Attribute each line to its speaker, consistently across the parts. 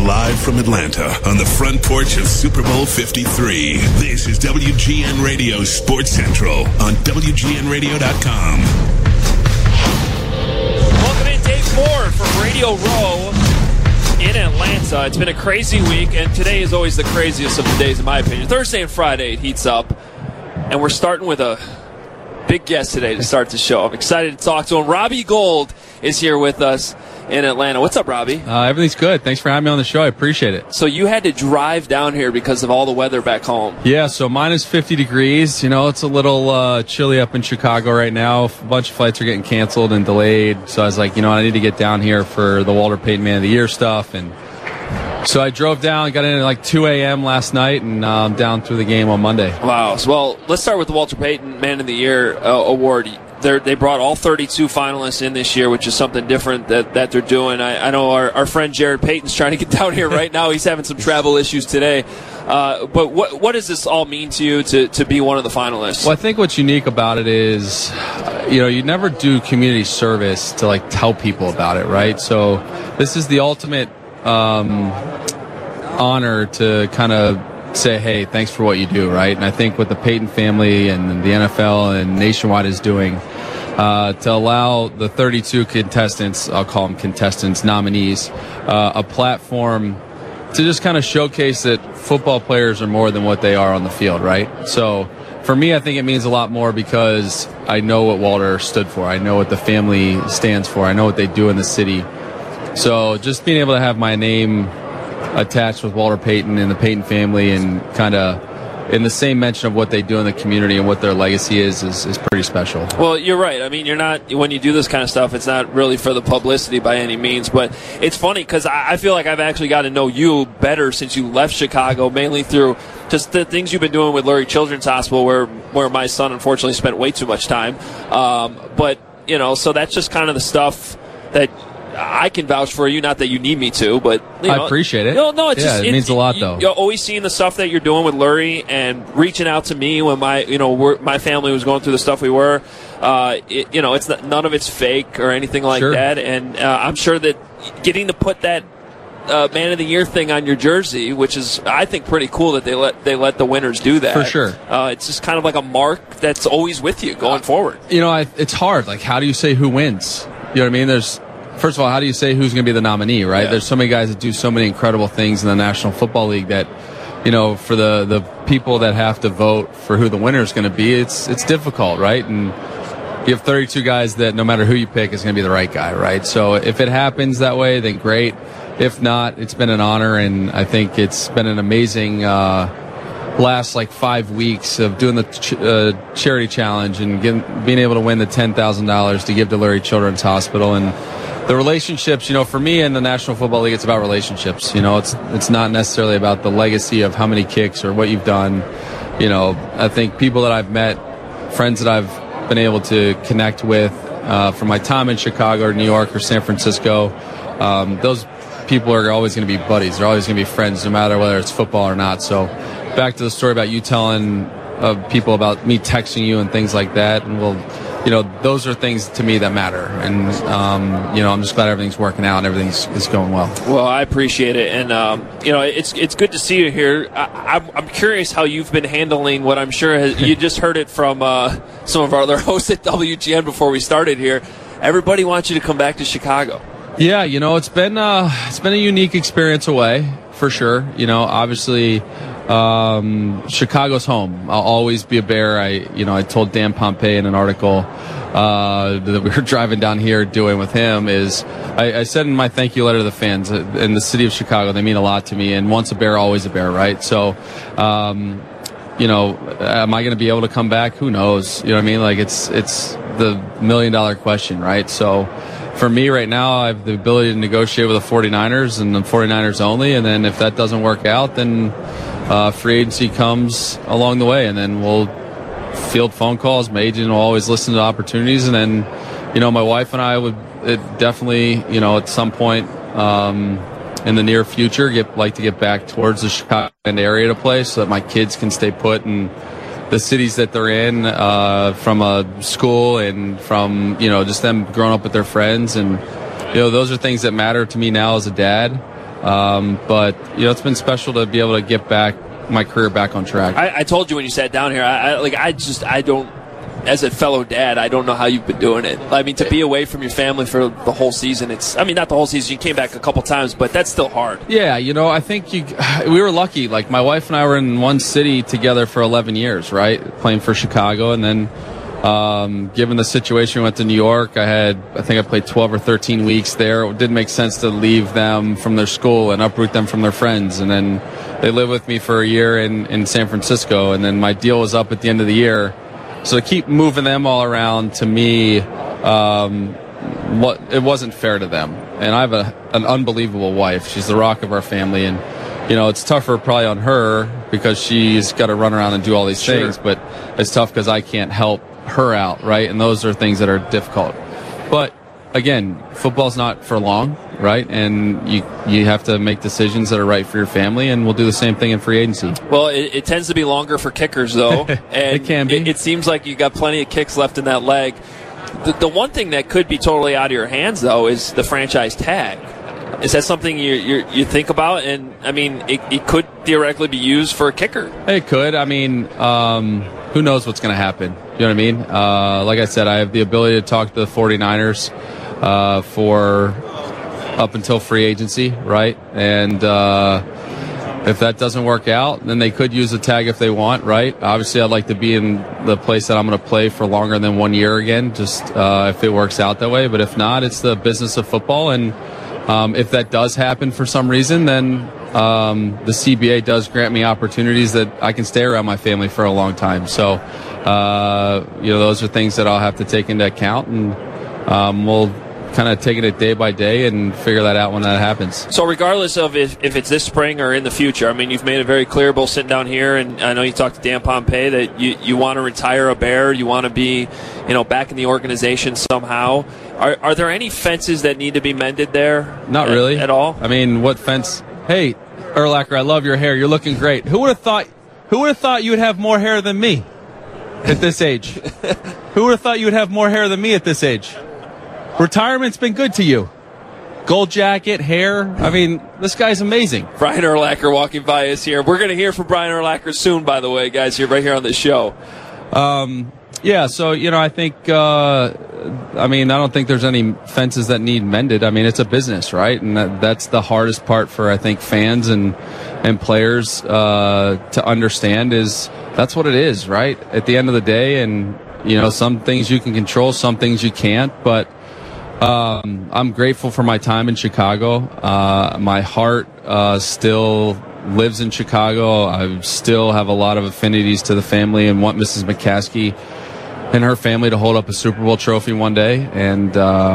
Speaker 1: live from Atlanta on the front porch of Super Bowl 53. This is WGN Radio Sports Central on WGNradio.com.
Speaker 2: Welcome in, Dave Moore from Radio Row in Atlanta. It's been a crazy week, and today is always the craziest of the days, in my opinion. Thursday and Friday, it heats up, and we're starting with a big guest today to start the show. I'm excited to talk to him. Robbie Gould is here with us in Atlanta. What's up, Robbie?
Speaker 3: Everything's good. Thanks for having me on the show. I appreciate it.
Speaker 2: So you had to drive down here because of all the weather back home.
Speaker 3: Yeah, so minus 50 degrees. You know, it's a little chilly up in Chicago right now. A bunch of flights are getting canceled and delayed. So I was like, you know, I need to get down here for the Walter Payton Man of the Year stuff. And so I drove down, got in at like 2 a.m. last night, and down through the game on Monday.
Speaker 2: Wow. So, well, let's start with the Walter Payton Man of the Year award. They brought all 32 finalists in this year, which is something different that they're doing. I know our friend Jared Payton's trying to get down here right now. He's having some travel issues today. But what does this all mean to you to be one of the finalists?
Speaker 3: Well, I think what's unique about it is, you know, you never do community service to like tell people about it, right? So this is the ultimate honor to kind of say, hey, thanks for what you do, right? And I think what the Payton family and the NFL and Nationwide is doing to allow the 32 contestants, I'll call them contestants, nominees, a platform to just kind of showcase that football players are more than what they are on the field, right? So for me, I think it means a lot more because I know what Walter stood for. I know what the family stands for. I know what they do in the city. So just being able to have my name attached with Walter Payton and the Payton family and kind of in the same mention of what they do in the community and what their legacy is pretty special.
Speaker 2: Well, you're right. I mean, you're not, when you do this kind of stuff, it's not really for the publicity by any means, but it's funny because I feel like I've actually got to know you better since you left Chicago, mainly through just the things you've been doing with Lurie Children's Hospital, where my son unfortunately spent way too much time. But, you know, so that's just kind of the stuff that I can vouch for you, not that you need me to, but you know,
Speaker 3: I appreciate it.
Speaker 2: No, it's just,
Speaker 3: it means a lot, though.
Speaker 2: You're always seeing the stuff that you're doing with Lurie and reaching out to me when my family was going through the stuff we were. It's none of it's fake or anything like that, and I'm sure that getting to put that Man of the Year thing on your jersey, which is I think pretty cool that they let the winners do that.
Speaker 3: For sure,
Speaker 2: it's just kind of like a mark that's always with you going forward.
Speaker 3: You know, it's hard. Like, how do you say who wins? You know what I mean? First of all, how do you say who's going to be the nominee, right? Yeah. There's so many guys that do so many incredible things in the National Football League that, you know, for the people that have to vote for who the winner is going to be, it's difficult, right? And you have 32 guys that no matter who you pick is going to be the right guy, right? So if it happens that way, then great. If not, it's been an honor, and I think it's been an amazing last 5 weeks of doing the charity challenge and being able to win the $10,000 to give to Lurie Children's Hospital. And the relationships, you know, for me in the National Football League, it's about relationships. You know, it's not necessarily about the legacy of how many kicks or what you've done. You know, I think people that I've met, friends that I've been able to connect with from my time in Chicago or New York or San Francisco, those people are always going to be buddies. They're always going to be friends, no matter whether it's football or not. So back to the story about you telling people about me texting you and things like that, and you know, those are things to me that matter. And, you know, I'm just glad everything's working out and everything's going well.
Speaker 2: Well, I appreciate it. And, you know, it's good to see you here. I'm curious how you've been handling what I'm sure you just heard it from some of our other hosts at WGN before we started here. Everybody wants you to come back to Chicago.
Speaker 3: Yeah, you know, it's been a unique experience away, for sure. You know, obviously, Chicago's home. I'll always be a Bear. I told Dan Pompei in an article that we were driving down here doing with him is I said in my thank you letter to the fans in the city of Chicago, they mean a lot to me, and once a Bear, always a Bear, right? So, you know, am I going to be able to come back? Who knows? You know what I mean? Like, it's the $1 million question, right? So for me right now, I have the ability to negotiate with the 49ers and the 49ers only, and then if that doesn't work out, then free agency comes along the way, and then we'll field phone calls. My agent will always listen to opportunities, and then, you know, my wife and I would definitely, you know, at some point in the near future, like to get back towards the Chicago area to play so that my kids can stay put in the cities that they're in, from a school and from, you know, just them growing up with their friends. And, you know, those are things that matter to me now as a dad. But it's been special to be able to get my career back on track.
Speaker 2: I told you when you sat down here, I don't, as a fellow dad, I don't know how you've been doing it. I mean, to be away from your family for the whole season, not the whole season, you came back a couple times, but that's still hard.
Speaker 3: Yeah, I think we were lucky. Like, my wife and I were in one city together for 11 years, right? Playing for Chicago, and then given the situation, we went to New York. I think I played 12 or 13 weeks there. It didn't make sense to leave them from their school and uproot them from their friends. And then they lived with me for a year in San Francisco, and then my deal was up at the end of the year. So to keep moving them all around, to me, it wasn't fair to them. And I have an unbelievable wife. She's the rock of our family, and it's tougher probably on her because she's got to run around and do all these things. But it's tough because I can't help her out, right? And those are things that are difficult. But again, football's not for long, right? And you have to make decisions that are right for your family, and we'll do the same thing in free agency.
Speaker 2: Well, it tends to be longer for kickers, though. And
Speaker 3: it can be.
Speaker 2: It seems like you got plenty of kicks left in that leg. The one thing that could be totally out of your hands, though, is the franchise tag. Is that something you think about? And, I mean, it could theoretically be used for a kicker.
Speaker 3: It could. I mean, who knows what's going to happen? You know what I mean? Like I said, I have the ability to talk to the 49ers for up until free agency, right? And if that doesn't work out, then they could use the tag if they want, right? Obviously, I'd like to be in the place that I'm going to play for longer than 1 year again, just if it works out that way. But if not, it's the business of football. And if that does happen for some reason, then the CBA does grant me opportunities that I can stay around my family for a long time. So, those are things that I'll have to take into account, and we'll kind of take it day by day and figure that out when that happens.
Speaker 2: So regardless of if it's this spring or in the future, I mean, you've made it very clear, both sitting down here, and I know you talked to Dan Pompei, that you want to retire a Bear, you want to be, back in the organization somehow. Are there any fences that need to be mended there?
Speaker 3: Not really.
Speaker 2: At all?
Speaker 3: I mean, what fence? Hey, Urlacher, I love your hair. You're looking great. Who would have thought you would have more hair than me at this age? Who would have thought you would have more hair than me at this age? Retirement's been good to you. Gold jacket, hair. I mean, this guy's amazing.
Speaker 2: Brian Urlacher walking by us here. We're going to hear from Brian Urlacher soon, by the way, guys, right here on this show.
Speaker 3: Yeah, so, I think, I don't think there's any fences that need mended. I mean, it's a business, right? And that's the hardest part for, I think, fans and players to understand is that's what it is, right? At the end of the day, and, some things you can control, some things you can't, but I'm grateful for my time in Chicago. My heart still lives in Chicago. I still have a lot of affinities to the family and want Mrs. McCaskey and her family to hold up a Super Bowl trophy one day. And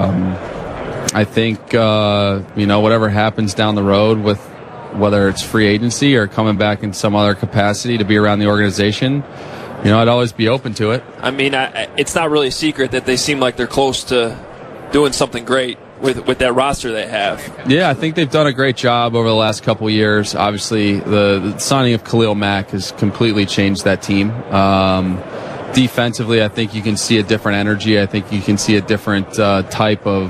Speaker 3: I think, whatever happens down the road with whether it's free agency or coming back in some other capacity to be around the organization, I'd always be open to it.
Speaker 2: I mean, it's not really a secret that they seem like they're close to doing something great with that roster they have.
Speaker 3: Yeah, I think they've done a great job over the last couple of years. Obviously, the signing of Khalil Mack has completely changed that team. Defensively, I think you can see a different energy. I think you can see a different type of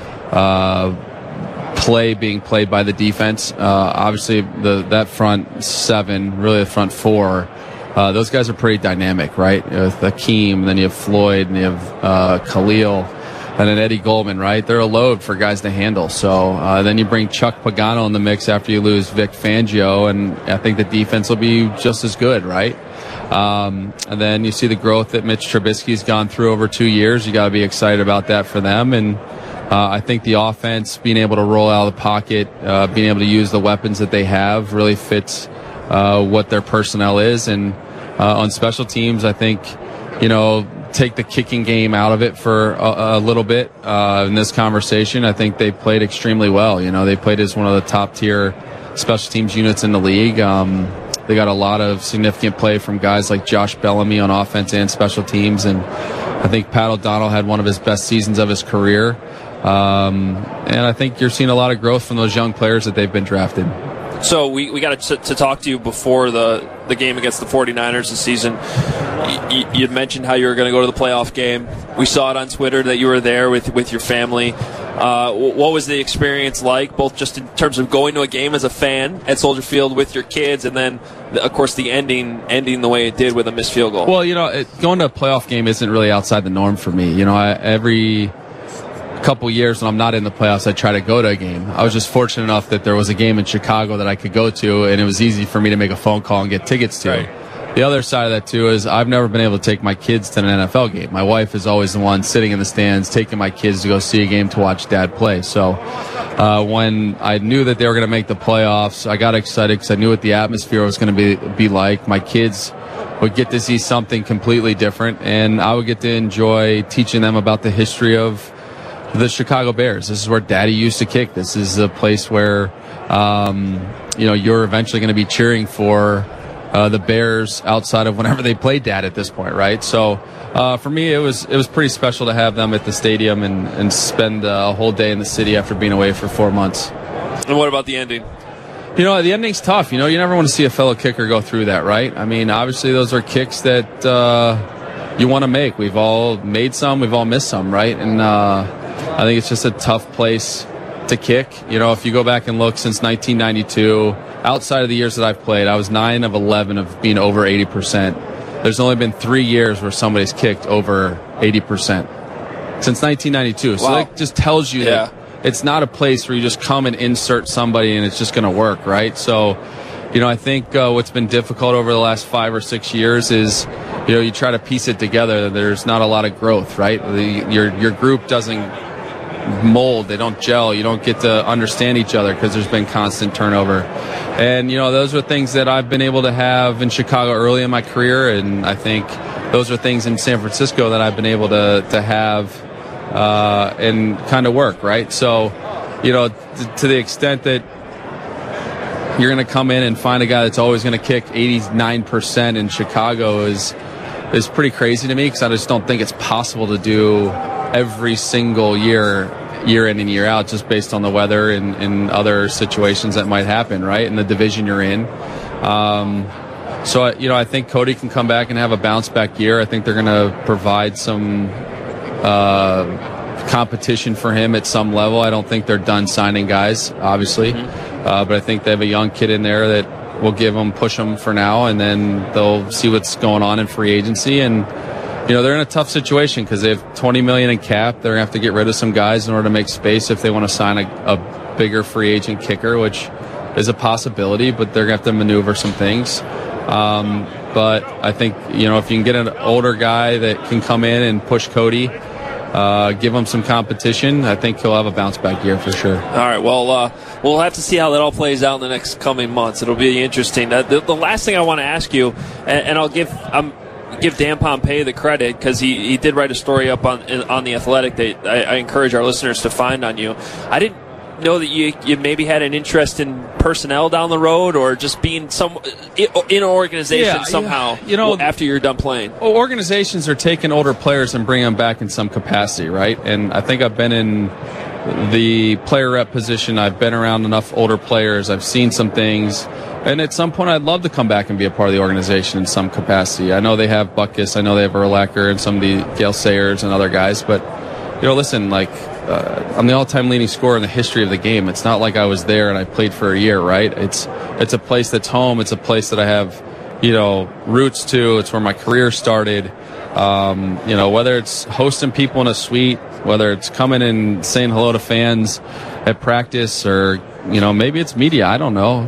Speaker 3: play being played by the defense. Obviously, that front seven, really the front four, those guys are pretty dynamic, right? With Hakeem, then you have Floyd, and you have Khalil, and then Eddie Goldman, right? They're a load for guys to handle. So then you bring Chuck Pagano in the mix after you lose Vic Fangio, and I think the defense will be just as good, right? And then you see the growth that Mitch Trubisky's gone through over 2 years. You got to be excited about that for them. And I think the offense, being able to roll out of the pocket, being able to use the weapons that they have, really fits what their personnel is. And on special teams, I think, take the kicking game out of it for a little bit in this conversation. I think they played extremely well. They played as one of the top tier special teams units in the league. They got a lot of significant play from guys like Josh Bellamy on offense and special teams, and I think Pat O'Donnell had one of his best seasons of his career. And I think you're seeing a lot of growth from those young players that they've been drafted.
Speaker 2: So we got to talk to you before the game against the 49ers this season. You mentioned how you were going to go to the playoff game. We saw it on Twitter that you were there with your family. What was the experience like, both just in terms of going to a game as a fan at Soldier Field with your kids, and then, of course, the ending the way it did with a missed field goal?
Speaker 3: Well, going to a playoff game isn't really outside the norm for me. Every couple years when I'm not in the playoffs, I try to go to a game. I was just fortunate enough that there was a game in Chicago that I could go to, and it was easy for me to make a phone call and get tickets to.
Speaker 2: Right.
Speaker 3: The other side of that, too, is I've never been able to take my kids to an NFL game. My wife is always the one sitting in the stands, taking my kids to go see a game to watch Dad play. So when I knew that they were going to make the playoffs, I got excited because I knew what the atmosphere was going to be like. My kids would get to see something completely different, and I would get to enjoy teaching them about the history of the Chicago Bears. This is where Daddy used to kick. This is a place where, you're eventually going to be cheering for the Bears outside of whenever they played Dad at this point, right? So for me, it was pretty special to have them at the stadium and spend a whole day in the city after being away for 4 months.
Speaker 2: And what about the ending?
Speaker 3: The ending's tough. You never want to see a fellow kicker go through that, right? I mean, obviously those are kicks that you want to make. We've all made some, we've all missed some, right? And I think it's just a tough place to kick. If you go back and look since 1992, outside of the years that I've played, I was 9 of 11 of being over 80%. There's only been 3 years where somebody's kicked over 80% since 1992. So that just tells you that it's not a place where you just come and insert somebody and it's just going to work, right? So, I think what's been difficult over the last 5 or 6 years is, you try to piece it together. There's not a lot of growth, right? Your group doesn't mold, they don't gel, you don't get to understand each other because there's been constant turnover. And those are things that I've been able to have in Chicago early in my career, and I think those are things in San Francisco that I've been able to have and kind of work, right? So to the extent that you're going to come in and find a guy that's always going to kick 89% in Chicago is pretty crazy to me, because I just don't think it's possible to do every single year in and year out, just based on the weather and other situations that might happen, right, in the division you're in. So I think Cody can come back and have a bounce back year. I think they're going to provide some competition for him at some level. I don't think they're done signing guys, obviously, but I think they have a young kid in there that will push him for now, and then they'll see what's going on in free agency. And they're in a tough situation because they have $20 million in cap. They're going to have to get rid of some guys in order to make space if they want to sign a bigger free agent kicker, which is a possibility, but they're going to have to maneuver some things. But I think, if you can get an older guy that can come in and push Cody, give him some competition, I think he'll have a bounce back year for sure.
Speaker 2: All right, well, we'll have to see how that all plays out in the next coming months. It'll be interesting. The last thing I want to ask you, and I'll give Dan Pompei the credit, because he did write a story up on The Athletic that I encourage our listeners to find on you. I didn't know that you maybe had an interest in personnel down the road, or just being in an organization somehow after you're done playing.
Speaker 3: Well, organizations are taking older players and bringing them back in some capacity, right? And I think I've been in the player rep position. I've been around enough older players. I've seen some things. And at some point, I'd love to come back and be a part of the organization in some capacity. I know they have Butkus. I know they have Urlacher and some of the Gale Sayers and other guys. But, listen, I'm the all-time leading scorer in the history of the game. It's not like I was there and I played for a year, right? It's a place that's home. It's a place that I have, roots to. It's where my career started. Whether it's hosting people in a suite, whether it's coming and saying hello to fans at practice, or maybe it's media. I don't know.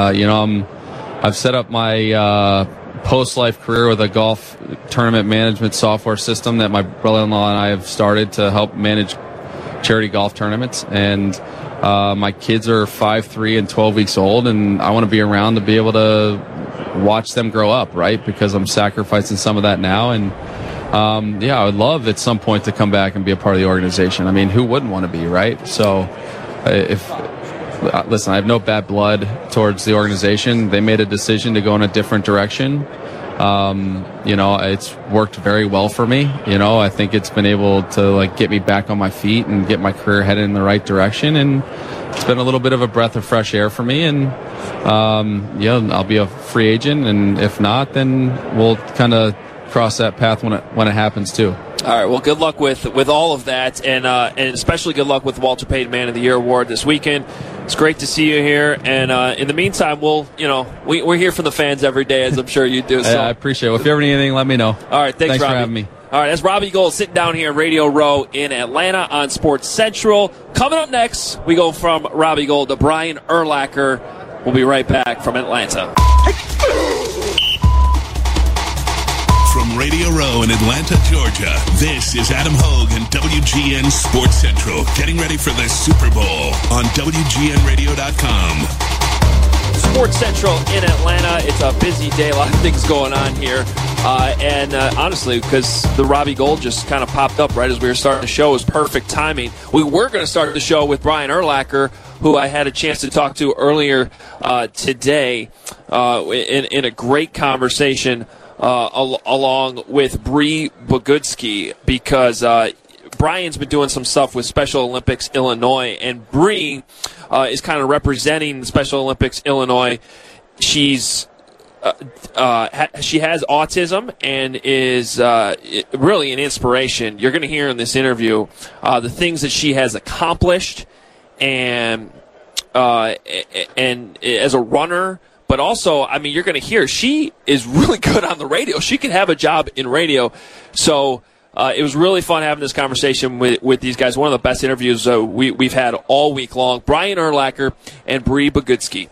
Speaker 3: I've set up my post-life career with a golf tournament management software system that my brother-in-law and I have started to help manage charity golf tournaments. And my kids are 5, 3, and 12 weeks old, and I want to be around to be able to watch them grow up, right? Because I'm sacrificing some of that now. And I would love at some point to come back and be a part of the organization. I mean, who wouldn't want to be, right? So listen, I have no bad blood towards the organization. They made a decision to go in a different direction. It's worked very well for me. I think it's been able to get me back on my feet and get my career headed in the right direction. And it's been a little bit of a breath of fresh air for me. And, I'll be a free agent. And if not, then we'll kind of cross that path when it happens too.
Speaker 2: All right. Well, good luck with all of that, and especially good luck with Walter Payton Man of the Year award this weekend. It's great to see you here, and in the meantime, we're here for the fans every day, as I'm sure you do. So.
Speaker 3: I appreciate it. Well, if you ever need anything, let me know.
Speaker 2: All right. Thanks
Speaker 3: for
Speaker 2: Robbie.
Speaker 3: having me.
Speaker 2: All right, that's Robbie Gould sitting down here at Radio Row in Atlanta on Sports Central. Coming up next, we go from Robbie Gould to Brian Urlacher. We'll be right back from Atlanta.
Speaker 1: From Radio Row in Atlanta, Georgia, this is Adam Hogue and WGN Sports Central, getting ready for the Super Bowl on WGNradio.com.
Speaker 2: Sports Central in Atlanta. It's a busy day, a lot of things going on here. And honestly, because the Robbie Gould just kind of popped up right as we were starting the show, it was perfect timing. We were going to start the show with Brian Urlacher, who I had a chance to talk to earlier today in a great conversation along with Bree Bogutsky, because Brian's been doing some stuff with Special Olympics Illinois, and Bree is kind of representing Special Olympics Illinois. She's she has autism and is really an inspiration. You're going to hear in this interview the things that she has accomplished, and as a runner. But also, I mean, you're going to hear she is really good on the radio. She can have a job in radio. So it was really fun having this conversation with these guys. One of the best interviews we've had all week long. Brian Urlacher and Bree Bogutsky.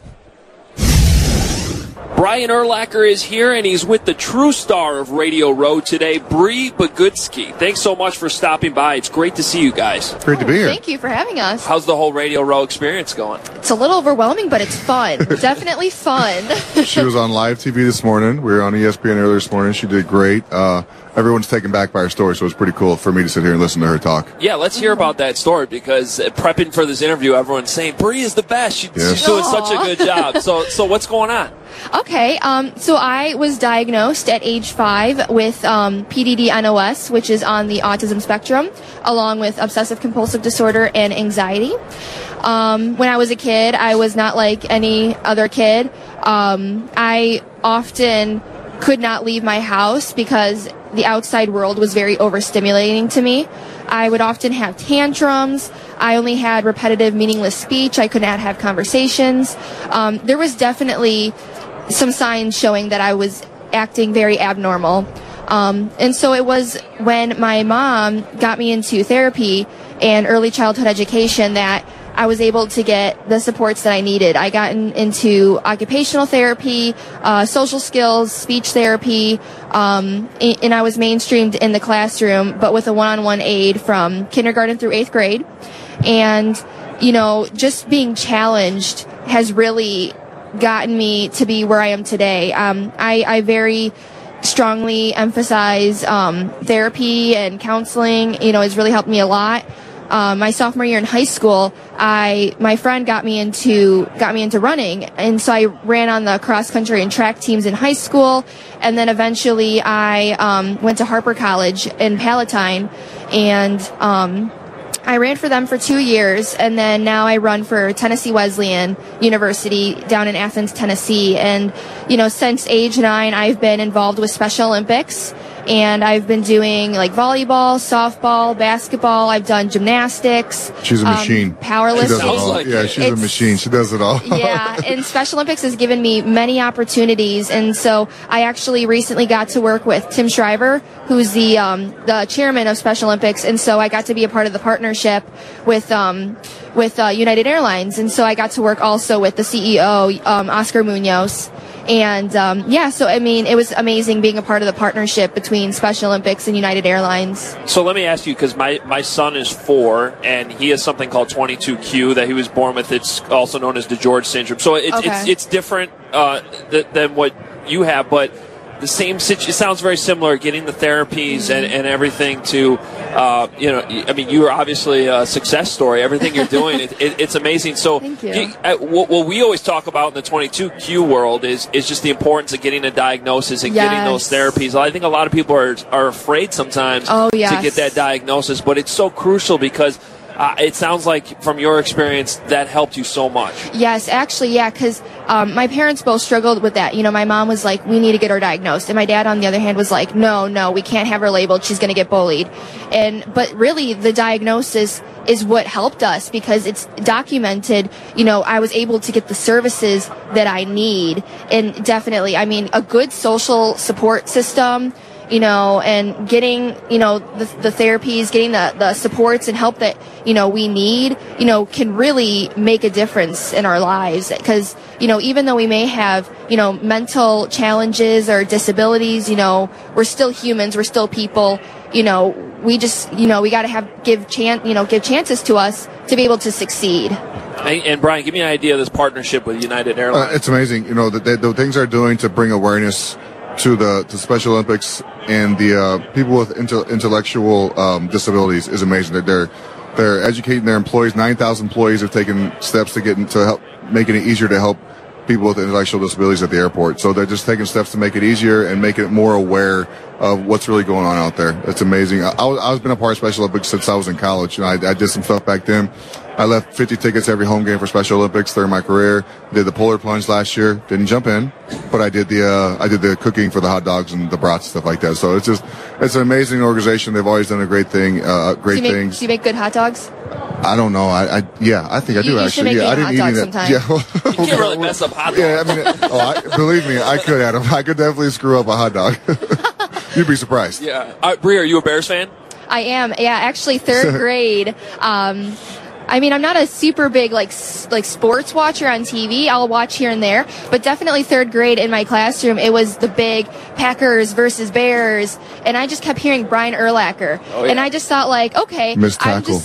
Speaker 2: Brian Urlacher is here, and he's with the true star of Radio Row today, Bree Bogutsky. Thanks so much for stopping by. It's great to see you guys.
Speaker 4: Great to be here.
Speaker 5: Thank you for having us.
Speaker 2: How's the whole Radio Row experience going?
Speaker 5: It's a little overwhelming, but it's fun. Definitely fun.
Speaker 4: She was on live TV this morning. We were on ESPN earlier this morning. She did great. Everyone's taken back by her story, so it's pretty cool for me to sit here and listen to her talk.
Speaker 2: Yeah, let's hear about that story, because prepping for this interview, everyone's saying Bree is the best. She's doing such a good job. So what's going on?
Speaker 5: Okay, so I was diagnosed at age 5 with PDD-NOS, which is on the autism spectrum, along with obsessive-compulsive disorder and anxiety. When I was a kid, I was not like any other kid. I often could not leave my house because the outside world was very overstimulating to me. I would often have tantrums. I only had repetitive, meaningless speech. I could not have conversations. There was definitely some signs showing that I was acting very abnormal. And so it was when my mom got me into therapy and early childhood education that I was able to get the supports that I needed. I got into occupational therapy, social skills, speech therapy, and I was mainstreamed in the classroom, but with a one-on-one aid from kindergarten through 8th grade. And, you know, just being challenged has really gotten me to be where I am today. I very strongly emphasize therapy and counseling. You know, has really helped me a lot. My sophomore year in high school, my friend got me into running, and so I ran on the cross country and track teams in high school, and then eventually I went to Harper College in Palatine, and I ran for them for 2 years, and then now I run for Tennessee Wesleyan University down in Athens, Tennessee. And, you know, since age 9, I've been involved with Special Olympics, and I've been doing like volleyball, softball, basketball. I've done gymnastics.
Speaker 4: She's a machine.
Speaker 5: Powerlifting.
Speaker 4: She does it all. Yeah, she's a machine. She does it all.
Speaker 5: Yeah, and Special Olympics has given me many opportunities, and so I actually recently got to work with Tim Shriver, who's the chairman of Special Olympics, and so I got to be a part of the partnership with United Airlines, and so I got to work also with the CEO, Oscar Munoz. And, so, I mean, it was amazing being a part of the partnership between Special Olympics and United Airlines.
Speaker 2: So let me ask you, because my son is 4, and he has something called 22q that he was born with. It's also known as DeGeorge syndrome. So it's different than what you have, but the same situation. It sounds very similar, getting the therapies and everything to, I mean, you are obviously a success story. Everything you're doing, it's amazing. So
Speaker 5: thank you.
Speaker 2: What we always talk about in the 22q world is just the importance of getting a diagnosis and getting those therapies. I think a lot of people are afraid sometimes to get that diagnosis, but it's so crucial because it sounds like from your experience that helped you so much.
Speaker 5: Yes, actually, yeah, because my parents both struggled with that. My mom was like, we need to get her diagnosed. And my dad, on the other hand, was like, no, we can't have her labeled. She's going to get bullied. But really, the diagnosis is what helped us because it's documented. I was able to get the services that I need. And definitely, a good social support system, and getting, the therapies, getting the supports and help that, we need, can really make a difference in our lives. Because, even though we may have, mental challenges or disabilities, we're still humans, we're still people, we just, we got to give chances to us to be able to succeed.
Speaker 2: And Brian, give me an idea of this partnership with United Airlines.
Speaker 4: It's amazing, the things they're doing to bring awareness to Special Olympics and the people with intellectual disabilities is amazing. They're educating their employees. 9,000 employees have taken steps to help making it easier to help people with intellectual disabilities at the airport. So they're just taking steps to make it easier and make it more aware of what's really going on out there. It's amazing. I've been a part of Special Olympics since I was in college. I did some stuff back then. I left 50 tickets every home game for Special Olympics during my career. Did the polar plunge last year. Didn't jump in, but I did the cooking for the hot dogs and the brats, stuff like that. So it's an amazing organization. They've always done a great thing, things.
Speaker 5: Do you make good hot dogs?
Speaker 4: I don't know. I think I do actually.
Speaker 5: You should make
Speaker 4: I didn't
Speaker 5: hot dogs
Speaker 4: eat
Speaker 5: sometime.
Speaker 2: You can't really mess up hot dogs.
Speaker 4: Yeah, believe me, I could, Adam. I could definitely screw up a hot dog. You'd be surprised.
Speaker 2: Yeah. Brie, are you a Bears fan?
Speaker 5: I am. Yeah, actually, third grade. I'm not a super big like sports watcher on TV. I'll watch here and there, but definitely third grade in my classroom, it was the big Packers versus Bears, and I just kept hearing Brian Urlacher, and I just thought like, okay,
Speaker 4: Miss Tackle.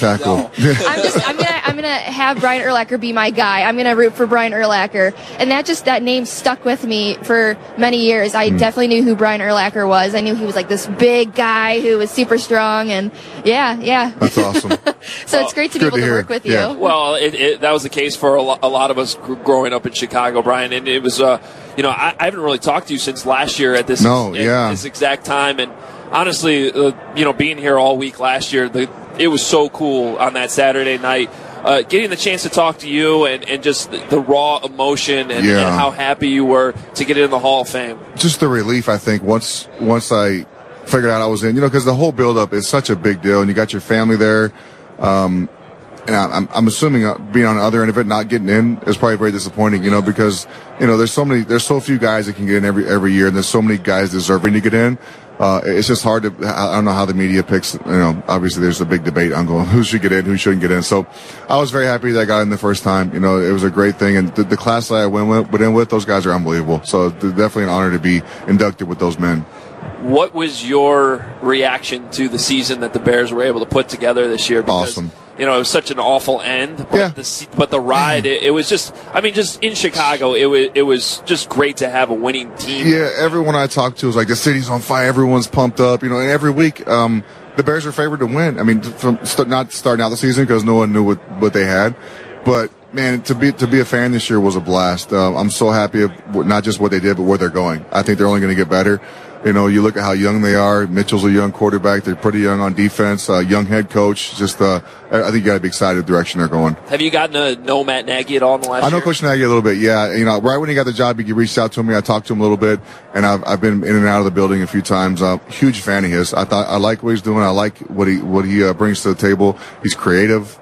Speaker 5: I'm gonna have Brian Urlacher be my guy. I'm gonna root for Brian Urlacher, and that name stuck with me for many years. I definitely knew who Brian Urlacher was. I knew he was like this big guy who was super strong, and yeah.
Speaker 4: That's awesome.
Speaker 5: So it's great to be able to work with you.
Speaker 4: Yeah.
Speaker 2: Well, that was the case for a lot of us growing up in Chicago, Brian, and it was, I haven't really talked to you since last year at this exact time, and honestly, being here all week last year, it was so cool on that Saturday night. Getting the chance to talk to you and just the raw emotion and how happy you were to get in the Hall of Fame. Just
Speaker 4: the relief, I think, once I figured out I was in, because the whole build-up is such a big deal, and you got your family there. And I'm assuming being on the other end of it, not getting in, is probably very disappointing, because, there's so few guys that can get in every year, and there's so many guys deserving to get in. It's just hard to, I don't know how the media picks, obviously there's a big debate on going, who should get in, who shouldn't get in. So I was very happy that I got in the first time. It was a great thing. And the class that I went in with, those guys are unbelievable. So it's definitely an honor to be inducted with those men.
Speaker 2: What was your reaction to the season that the Bears were able to put together this year? Because,
Speaker 4: awesome.
Speaker 2: It was such an awful end, but the ride, it was just in Chicago, it was just great to have a winning team.
Speaker 4: Yeah, everyone I talked to was like, the city's on fire, everyone's pumped up, and every week, the Bears are favored to win. Not starting out the season because no one knew what they had, but man, to be a fan this year was a blast. I'm so happy of not just what they did, but where they're going. I think they're only going to get better. You look at how young they are. Mitchell's a young quarterback. They're pretty young on defense. Young head coach. I think you got to be excited the direction they're going.
Speaker 2: Have you gotten to know Matt Nagy at all in the last year?
Speaker 4: I know Coach Nagy a little bit, yeah. Right when he got the job, he reached out to me. I talked to him a little bit, and I've been in and out of the building a few times. Huge fan of his. I like what he's doing. I like what he brings to the table. He's creative.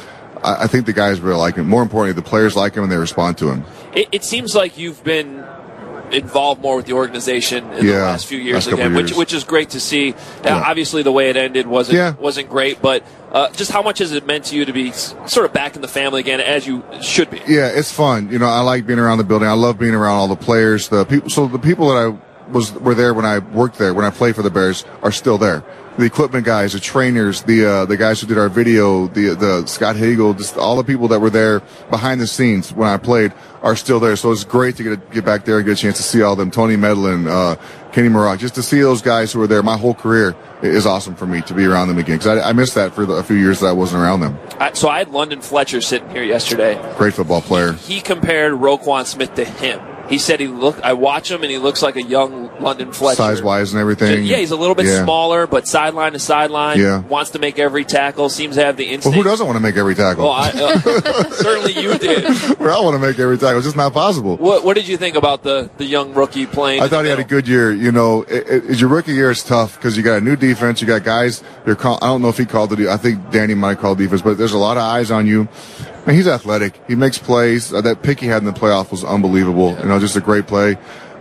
Speaker 4: I think the guys really like him. More importantly, the players like him and they respond to him.
Speaker 2: It seems like you've been involved more with the organization in the last few years again, which is great to see. Obviously, the way it ended wasn't great, but just how much has it meant to you to be sort of back in the family again, as you should be? Yeah,
Speaker 4: it's fun. I like being around the building. I love being around all the players, the people. So the people that were there when I worked there, when I played for the Bears, are still there. The equipment guys, the trainers, the guys who did our video, the Scott Hagel, just all the people that were there behind the scenes when I played are still there. So it's great to get back there and get a chance to see all of them. Tony Medlin, Kenny Maroc, just to see those guys who were there. My whole career is awesome for me to be around them again, because I missed that for a few years that I wasn't around them.
Speaker 2: So I had London Fletcher sitting here yesterday.
Speaker 4: Great football player.
Speaker 2: He compared Roquan Smith to him. He said I watch him and he looks like a young London Fletcher.
Speaker 4: Size-wise and everything.
Speaker 2: Yeah, he's a little bit smaller, but sideline to sideline, wants to make every tackle, seems to have the instinct.
Speaker 4: Well, who doesn't want to make every tackle?
Speaker 2: Well, certainly you did.
Speaker 4: We all want to make every tackle. It's just not possible.
Speaker 2: What did you think about the young rookie playing?
Speaker 4: I thought he had a good year. You know, your rookie year is tough because you got a new defense. You got guys. I don't know if he called it. I think Danny might call defense, but there's a lot of eyes on you. And he's athletic. He makes plays. That pick he had in the playoff was unbelievable. You know, just a great play.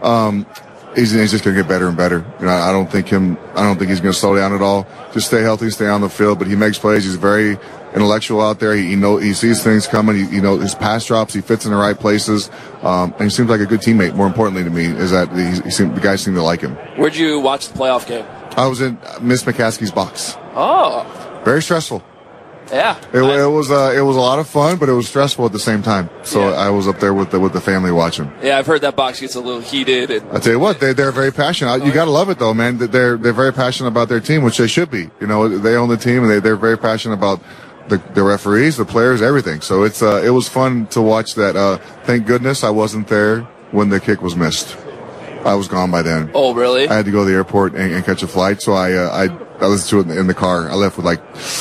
Speaker 4: He's just going to get better and better. You know, I don't think he's going to slow down at all. Just stay healthy, stay on the field. But he makes plays. He's very intellectual out there. He sees things coming. His pass drops. He fits in the right places. And he seems like a good teammate. More importantly to me is that the guys seem to like him.
Speaker 2: Where'd you watch the playoff game?
Speaker 4: I was in Miss McCaskey's box.
Speaker 2: Oh,
Speaker 4: very stressful.
Speaker 2: Yeah,
Speaker 4: it was a lot of fun, but it was stressful at the same time. So I was up there with the family watching.
Speaker 2: Yeah, I've heard that box gets a little heated.
Speaker 4: I tell you what, they're very passionate. You got to love it though, man. They're very passionate about their team, which they should be. You know, they own the team, and they're very passionate about the referees, the players, everything. So it was fun to watch that. Thank goodness I wasn't there when the kick was missed. I was gone by then.
Speaker 2: Oh, really?
Speaker 4: I had to go to the airport and catch a flight, so I listened to it in the car. I left with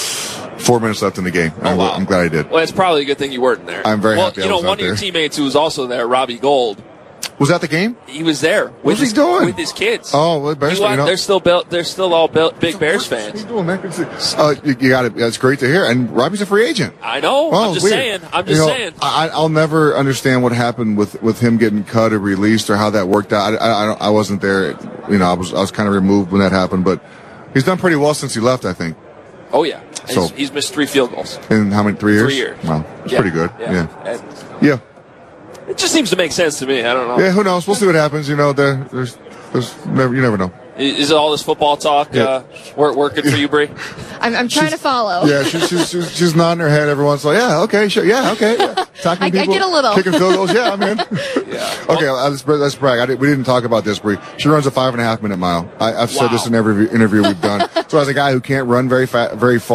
Speaker 4: 4 minutes left in the game.
Speaker 2: Oh, wow.
Speaker 4: I'm glad I did.
Speaker 2: Well, it's probably a good thing you weren't there.
Speaker 4: I'm very happy I was
Speaker 2: one of your teammates who was also there, Robbie Gold.
Speaker 4: Was that the game?
Speaker 2: He was there.
Speaker 4: What was he doing?
Speaker 2: With his kids.
Speaker 4: Oh, well, Bears fans.
Speaker 2: They're still all big Bears fans.
Speaker 4: What are you doing, man? You got it. That's great to hear. And Robbie's a free agent.
Speaker 2: I know. I'm just saying.
Speaker 4: I'll never understand what happened with him getting cut or released or how that worked out. I wasn't there. You know, I was kind of removed when that happened, but he's done pretty well since he left, I think.
Speaker 2: Oh, yeah. So, he's missed 3 field goals.
Speaker 4: In how many? 3 years?
Speaker 2: 3 years.
Speaker 4: Wow. That's pretty good. Yeah.
Speaker 2: It just seems to make sense to me. I don't know.
Speaker 4: Yeah, who knows? We'll see what happens. You know, you never know.
Speaker 2: Is all this football talk working for you, Bree?
Speaker 5: I'm trying to follow.
Speaker 4: Yeah, she's nodding her head every once in a while. Yeah, okay, sure. Yeah, okay. Yeah.
Speaker 5: I get a little.
Speaker 4: Kicking field goals. Yeah, I'm in. Yeah. Okay, let's brag. We didn't talk about this, Bree. She runs a 5.5 minute mile. I've said this in every interview we've done. So as a guy who can't run very far,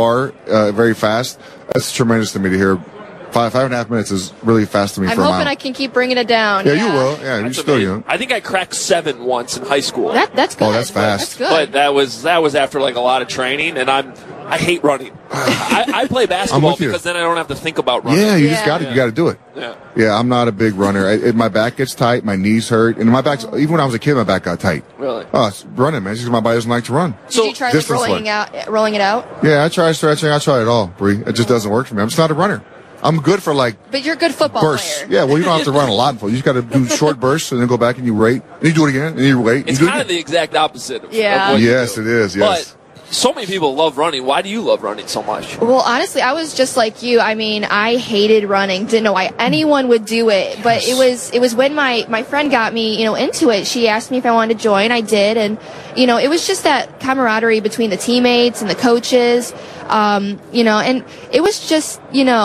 Speaker 4: very fast, that's tremendous to me to hear. 5.5 minutes is really fast to me.
Speaker 5: I'm
Speaker 4: for a mile.
Speaker 5: hoping I can keep bringing it down.
Speaker 4: Yeah, you will. Yeah, you're still young.
Speaker 2: I think I cracked 7 once in high school.
Speaker 5: That's good.
Speaker 4: Oh, that's fast.
Speaker 5: That's good.
Speaker 2: But that was after a lot of training, and I hate running. I play basketball because then I don't have to think about running.
Speaker 4: Yeah, you just got it. You got to do it. Yeah, I'm not a big runner. My back gets tight, my knees hurt, and my back's even when I was a kid, my back got tight.
Speaker 2: Really?
Speaker 4: Oh, it's running, man. It's because my body doesn't like to run.
Speaker 5: Did you try rolling it out?
Speaker 4: Yeah, I try stretching. I try it all, Bree. It just doesn't work for me. I'm just not a runner. I'm good for
Speaker 5: But you're a good football
Speaker 4: bursts.
Speaker 5: player.
Speaker 4: Yeah, well, you don't have to run a lot. You just got to do short bursts and then go back and you wait. And you do it again and you wait.
Speaker 2: It's kind of the exact opposite of what
Speaker 4: yes, it is. Yes.
Speaker 2: But so many people love running. Why do you love running so much?
Speaker 5: Well, honestly, I was just like you. I mean, I hated running. Didn't know why anyone would do it. But it was when my friend got me, into it. She asked me if I wanted to join. I did. And, it was just that camaraderie between the teammates and the coaches, and it was just,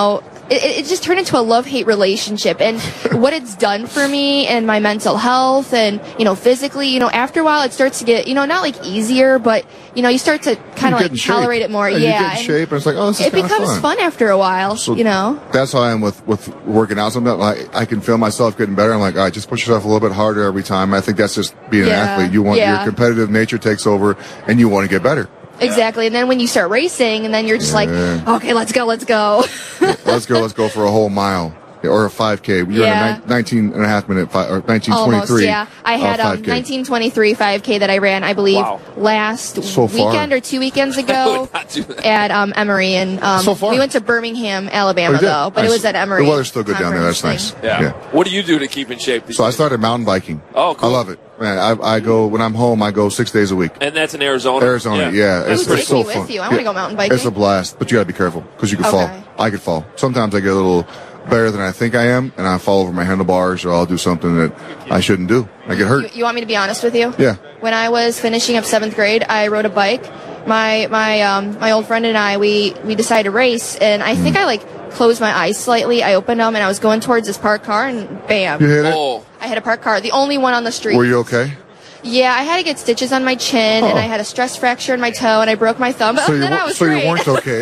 Speaker 5: it just turned into a love-hate relationship. And what it's done for me and my mental health and, physically, after a while it starts to get, not easier, but, you start to kind of tolerate it more.
Speaker 4: Yeah. You get in shape and it's like, oh, this is
Speaker 5: it becomes fun after a while,
Speaker 4: so That's how I am with working out. Sometimes I can feel myself getting better. I'm like, all right, just push yourself a little bit harder every time. I think that's just being an athlete. You want your competitive nature takes over and you want to get better.
Speaker 5: Exactly. And then when you start racing, and then you're just like, okay, let's go.
Speaker 4: Let's go for a whole mile. Or a 5K. You're in a 19.5 minute, or 19:23.
Speaker 5: Almost, yeah. I had 19:23 5K that I ran, I believe, last weekend or 2 weekends ago at Emory. And we went to Birmingham, Alabama, though. But it was at Emory.
Speaker 4: The weather's still good down there. That's nice.
Speaker 2: Yeah. What do you do to keep in shape?
Speaker 4: So I started mountain biking.
Speaker 2: Oh, cool.
Speaker 4: I love it. Man, I go, when I'm home, I go 6 days a week.
Speaker 2: And that's in Arizona?
Speaker 4: Yeah.
Speaker 5: It's so fun. With you. I want to go mountain biking.
Speaker 4: It's a blast, but you got to be careful because you can fall. I could fall. Sometimes I get a little better than I think I am, and I fall over my handlebars, or I'll do something that I shouldn't do. I get hurt.
Speaker 5: You want me to be honest with you?
Speaker 4: Yeah.
Speaker 5: When I was finishing up 7th grade, I rode a bike. My old friend and I, we decided to race, and I think I closed my eyes slightly. I opened them, and I was going towards this parked car, and bam.
Speaker 4: You hit it?
Speaker 5: I hit a parked car, the only one on the street.
Speaker 4: Were you okay?
Speaker 5: Yeah, I had to get stitches on my chin, and I had a stress fracture in my toe, and I broke my thumb. But
Speaker 4: So,
Speaker 5: then I was
Speaker 4: so
Speaker 5: great.
Speaker 4: you weren't okay.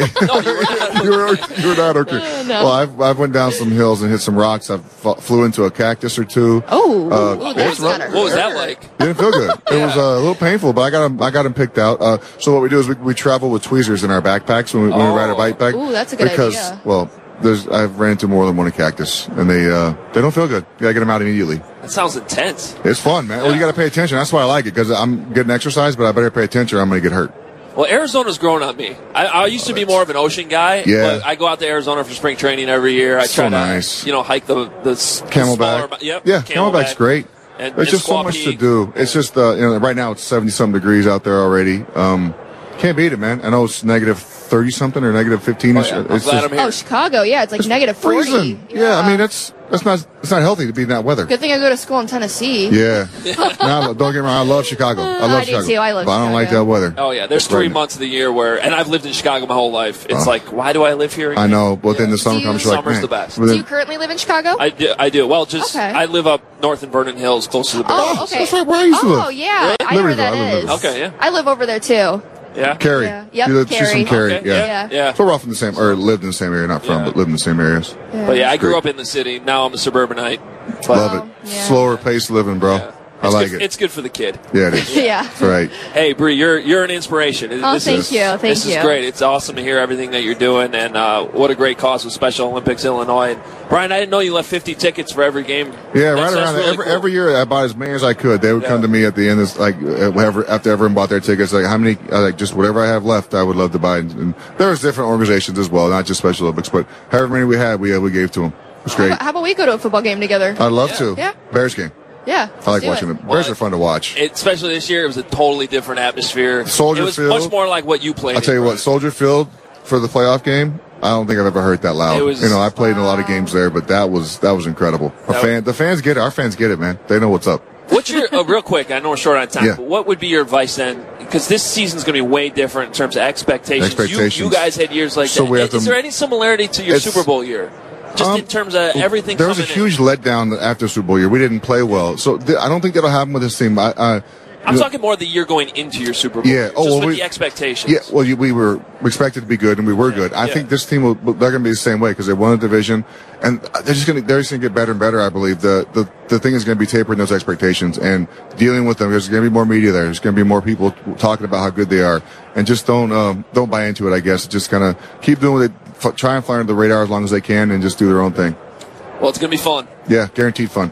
Speaker 4: you were not okay.
Speaker 5: No.
Speaker 4: Well, I've went down some hills and hit some rocks. I flew into a cactus or two.
Speaker 5: Oh,
Speaker 4: it's
Speaker 5: that's gotta
Speaker 2: What was
Speaker 5: hurt.
Speaker 2: that like?
Speaker 4: It didn't feel good. It was a little painful, but I got them picked out. So what we do is we travel with tweezers in our backpacks when we ride our bike pack.
Speaker 5: Ooh, that's a good
Speaker 4: because,
Speaker 5: idea.
Speaker 4: well, I've ran into more than one cactus, and they don't feel good. You gotta get them out immediately.
Speaker 2: That sounds intense.
Speaker 4: It's fun, man. Well, you gotta pay attention. That's why I like it, because I'm getting exercise, but I better pay attention or I'm gonna get hurt.
Speaker 2: Well, Arizona's grown on me. I used to be more of an ocean guy.
Speaker 4: Yeah.
Speaker 2: But I go out to Arizona for spring training every year. I try
Speaker 4: nice.
Speaker 2: to, hike the
Speaker 4: Camelback.
Speaker 2: smaller- Yep.
Speaker 4: Yeah, Camelback's great.
Speaker 2: And
Speaker 4: There's just so much to do. It's just, right now it's 70-something degrees out there already. Can't beat it, man. I know it's negative 30-something or negative 15-ish.
Speaker 2: I'm
Speaker 4: It's
Speaker 2: glad
Speaker 4: just
Speaker 2: I'm here.
Speaker 5: Oh, Chicago, yeah, it's like negative 40.
Speaker 4: freezing. Yeah, I mean, it's not healthy to be in that weather.
Speaker 5: Good thing I go to school in Tennessee.
Speaker 4: Yeah. No, don't get me wrong. I love Chicago. I love
Speaker 5: I do
Speaker 4: Chicago.
Speaker 5: too. I love
Speaker 4: but I don't like
Speaker 5: Chicago.
Speaker 4: that weather.
Speaker 2: Oh, yeah. There's
Speaker 4: It's
Speaker 2: 3
Speaker 4: frightening.
Speaker 2: months of the year where, and I've lived in Chicago my whole life. It's like, why do I live here again?
Speaker 4: I know, but then the summer
Speaker 5: Do you-
Speaker 4: comes, you're like,
Speaker 2: Summer's
Speaker 4: man.
Speaker 2: the best.
Speaker 4: But
Speaker 5: Do
Speaker 4: then-
Speaker 5: you currently live in Chicago?
Speaker 2: I do. Well, just,
Speaker 5: Okay.
Speaker 2: I live up north in Vernon Hills, close to the Bears.
Speaker 5: Oh, okay.
Speaker 4: That's right where I used to live.
Speaker 5: Oh, yeah. I know where that
Speaker 4: Libertyville, I live
Speaker 5: is.
Speaker 4: in
Speaker 2: Okay, yeah.
Speaker 5: I live over there, too.
Speaker 2: Yeah.
Speaker 4: Carrie.
Speaker 5: Yeah. Yep,
Speaker 4: You live, she's from
Speaker 5: Carrie.
Speaker 4: Carrie.
Speaker 2: Okay,
Speaker 4: Yeah.
Speaker 2: yeah.
Speaker 4: So we're all from the same, or lived in the same area, not from,
Speaker 2: Yeah.
Speaker 4: but lived in the same areas.
Speaker 2: But yeah, I grew
Speaker 4: great.
Speaker 2: up in the city. Now I'm a suburbanite. But
Speaker 4: Love it.
Speaker 5: yeah.
Speaker 4: Slower paced living, bro. I like it.
Speaker 2: It's good for the kid.
Speaker 4: Yeah, it is.
Speaker 5: Yeah.
Speaker 4: That's right.
Speaker 2: Hey, Bree, you're an inspiration.
Speaker 5: Oh,
Speaker 2: This
Speaker 5: thank
Speaker 2: is-
Speaker 5: you. Thank
Speaker 2: This
Speaker 5: you.
Speaker 2: is great. It's awesome to hear everything that you're doing, and what a great cause with Special Olympics Illinois. And Brian, I didn't know you left 50 tickets for every game.
Speaker 4: Yeah,
Speaker 2: That's
Speaker 4: right around
Speaker 2: really
Speaker 4: every,
Speaker 2: cool.
Speaker 4: every year I bought as many as I could. They would come to me at the end, after everyone bought their tickets, like how many, just whatever I have left, I would love to buy. And there was different organizations as well, not just Special Olympics, but however many we had, we gave to them. It was great.
Speaker 5: How about we go to a football game together?
Speaker 4: I'd love to.
Speaker 5: Yeah.
Speaker 4: Bears game.
Speaker 5: Yeah.
Speaker 4: I like watching them. Bears are fun to watch.
Speaker 2: Especially this year, it was a totally different atmosphere.
Speaker 4: Soldier
Speaker 2: it was
Speaker 4: Field.
Speaker 2: much more like what you played.
Speaker 4: I'll tell you
Speaker 2: in,
Speaker 4: what, Soldier Field for the playoff game, I don't think I've ever heard that loud.
Speaker 2: It was-
Speaker 4: I played in a lot of games there, but that was incredible. The fans get it. Our fans get it, man. They know what's up.
Speaker 2: What's your real quick? I know we're short on time.
Speaker 4: Yeah.
Speaker 2: But what would be your advice then? Because this season's going to be way different in terms of expectations. You guys had years like
Speaker 4: So
Speaker 2: that.
Speaker 4: we have
Speaker 2: Is
Speaker 4: to-
Speaker 2: there any similarity to your
Speaker 4: It's-
Speaker 2: Super Bowl year? Just in terms of everything.
Speaker 4: There was a
Speaker 2: coming in.
Speaker 4: huge letdown after Super Bowl year. We didn't play well, so I don't think that'll happen with this team.
Speaker 2: I'm talking more the year going into your Super Bowl.
Speaker 4: Yeah.
Speaker 2: Just with
Speaker 4: we-
Speaker 2: the expectations.
Speaker 4: Yeah. Well, we were expected to be good, and we were good. I think this team they're going to be the same way because they won a division, and they're just going to get better and better. I believe the thing is going to be tapering those expectations and dealing with them. There's going to be more media there. There's going to be more people talking about how good they are, and just don't buy into it. I guess just kind of keep doing it. Try and fly under the radar as long as they can, and just do their own thing.
Speaker 2: Well, it's going to be fun.
Speaker 4: Yeah, guaranteed fun.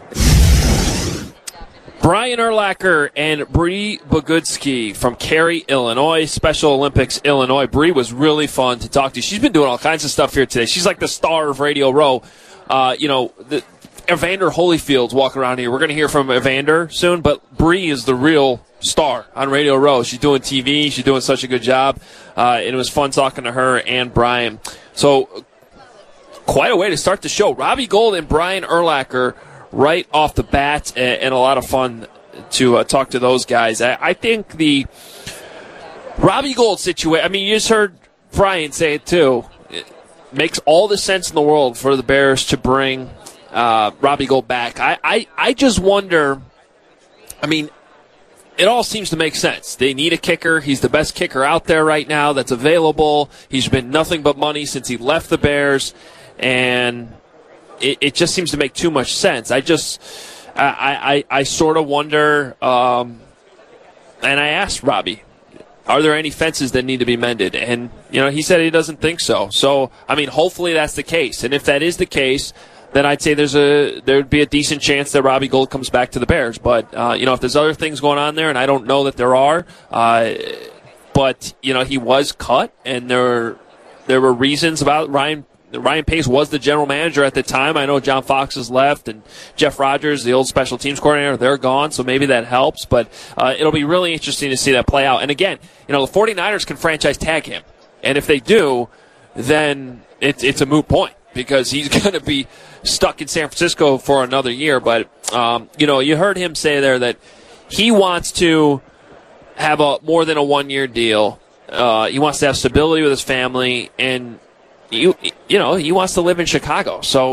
Speaker 2: Brian Urlacher and Bree Bogutsky from Cary, Illinois, Special Olympics, Illinois. Bree was really fun to talk to. She's been doing all kinds of stuff here today. She's like the star of Radio Row. Evander Holyfield's walking around here. We're going to hear from Evander soon, but Bree is the real star on Radio Row. She's doing TV. She's doing such a good job. And it was fun talking to her and Brian. So quite a way to start the show. Robbie Gould and Brian Urlacher right off the bat, and a lot of fun to talk to those guys. I think the Robbie Gould situation, I mean, you just heard Brian say it too. It makes all the sense in the world for the Bears to bring Robbie Gould back. I just wonder, I mean, it all seems to make sense. They need a kicker. He's the best kicker out there right now that's available. He's been nothing but money since he left the Bears, and it just seems to make too much sense. I sort of wonder, and I asked Robbie, are there any fences that need to be mended? And, he said he doesn't think so. So, I mean, hopefully that's the case. And if that is the case, then I'd say there'd be a decent chance that Robbie Gould comes back to the Bears. But, if there's other things going on there, and I don't know that there are, but, he was cut, and there were reasons about Ryan Pace was the general manager at the time. I know John Fox has left, and Jeff Rogers, the old special teams coordinator, they're gone, so maybe that helps. But it'll be really interesting to see that play out. And again, the 49ers can franchise tag him. And if they do, then it's a moot point because he's going to be stuck in San Francisco for another year. But, you heard him say there that he wants to have more than a one-year deal. He wants to have stability with his family, and he wants to live in Chicago. So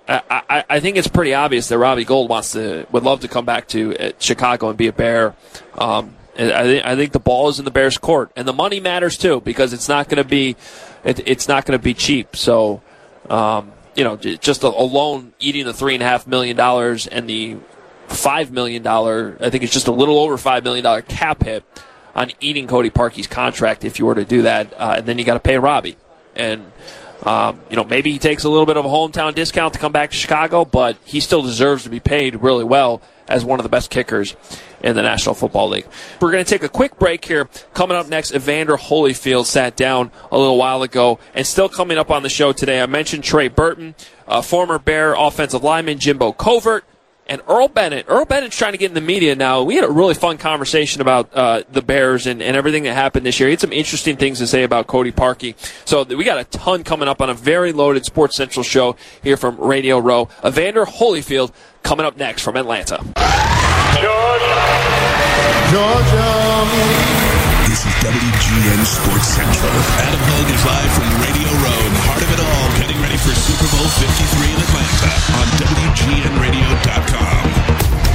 Speaker 2: I think it's pretty obvious that Robbie Gould would love to come back to Chicago and be a Bear. I think the ball is in the Bears' court, and the money matters too because it's not going to be cheap. So, just a loan eating the $3.5 million and the $5 million, I think it's just a little over $5 million cap hit on eating Cody Parkey's contract if you were to do that, and then you got to pay Robbie. And maybe he takes a little bit of a hometown discount to come back to Chicago, but he still deserves to be paid really well as one of the best kickers in the National Football League. We're going to take a quick break here. Coming up next, Evander Holyfield sat down a little while ago, and still coming up on the show today, I mentioned Trey Burton, former Bear offensive lineman Jimbo Covert, and Earl Bennett. Earl Bennett's trying to get in the media now. We had a really fun conversation about the Bears and everything that happened this year. He had some interesting things to say about Cody Parkey. So we got a ton coming up on a very loaded Sports Central show here from Radio Row. Evander Holyfield coming up next from Atlanta.
Speaker 1: Georgia. This is WGN Sports Central. Adam Hogue is live from Radio Row in the heart of it all, getting ready for Super Bowl 53 in Atlanta on WGNradio.com.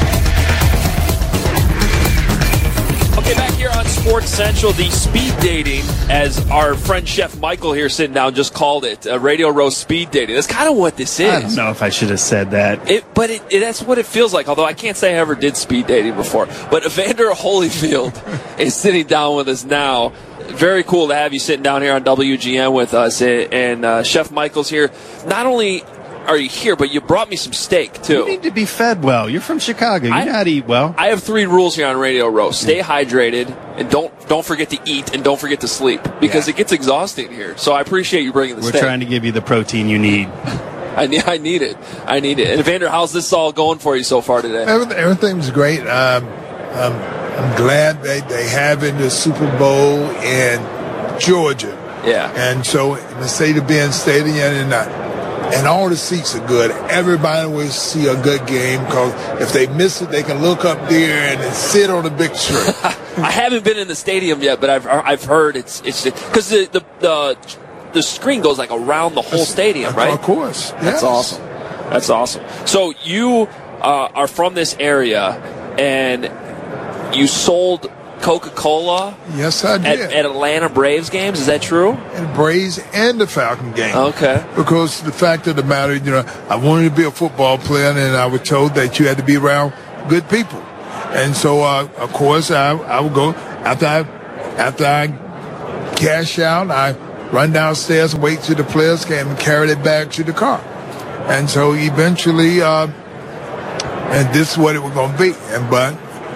Speaker 2: Okay, back here on Sports Central, the speed dating, as our friend Chef Michael here sitting down just called it, Radio Row speed dating. That's kind of what this is.
Speaker 6: I don't know if I should have said that.
Speaker 2: But that's what it feels like, although I can't say I ever did speed dating before. But Evander Holyfield is sitting down with us now. Very cool to have you sitting down here on WGN with us. And Chef Michael's here. Not only are you here, but you brought me some steak, too.
Speaker 6: You need to be fed well. You're from Chicago. You know how to eat well.
Speaker 2: I have 3 rules here on Radio Row. Stay hydrated, and don't forget to eat, and don't forget to sleep, because it gets exhausting here. So I appreciate you bringing the steak.
Speaker 6: We're trying to give you the protein you need.
Speaker 2: I need it. And Evander, how's this all going for you so far today?
Speaker 7: Everything's great. I'm glad they have in the Super Bowl in Georgia.
Speaker 2: Yeah.
Speaker 7: And so Mercedes-Benz Stadium, and all the seats are good. Everybody will see a good game because if they miss it, they can look up there and sit on the big screen.
Speaker 2: I haven't been in the stadium yet, but I've heard it's because the screen goes like around the whole stadium, right?
Speaker 7: Of course.
Speaker 2: That's awesome. That's awesome. So you are from this area, and you sold Coca-Cola?
Speaker 7: Yes, I did.
Speaker 2: At Atlanta Braves games? Is that true?
Speaker 7: And Braves and the Falcon game.
Speaker 2: Okay.
Speaker 7: Because the fact of the matter, I wanted to be a football player, and I was told that you had to be around good people. And so, of course, I would go, after I cash out, I run downstairs and wait till the players came and carried it back to the car. And so eventually, and this is what it was going to be. But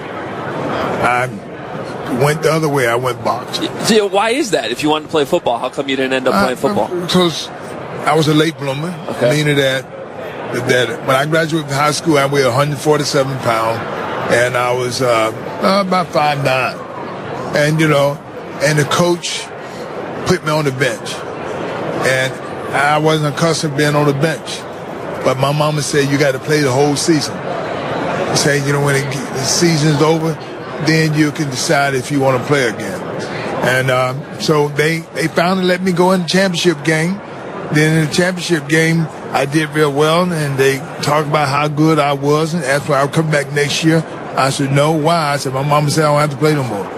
Speaker 7: I went the other way. I went boxing.
Speaker 2: So why is that? If you wanted to play football, how come you didn't end up playing football?
Speaker 7: Because I was a late bloomer, meaning that when I graduated from high school, I weighed 147 pounds, and I was about 5'9". And, and the coach put me on the bench. And I wasn't accustomed to being on the bench. But my mama said, you got to play the whole season. Say, when the season's over, then you can decide if you want to play again. And so they finally let me go in the championship game. Then in the championship game, I did real well, and they talked about how good I was. And asked why I would come back next year. I said, no, why? I said, my mama said I don't have to play no more.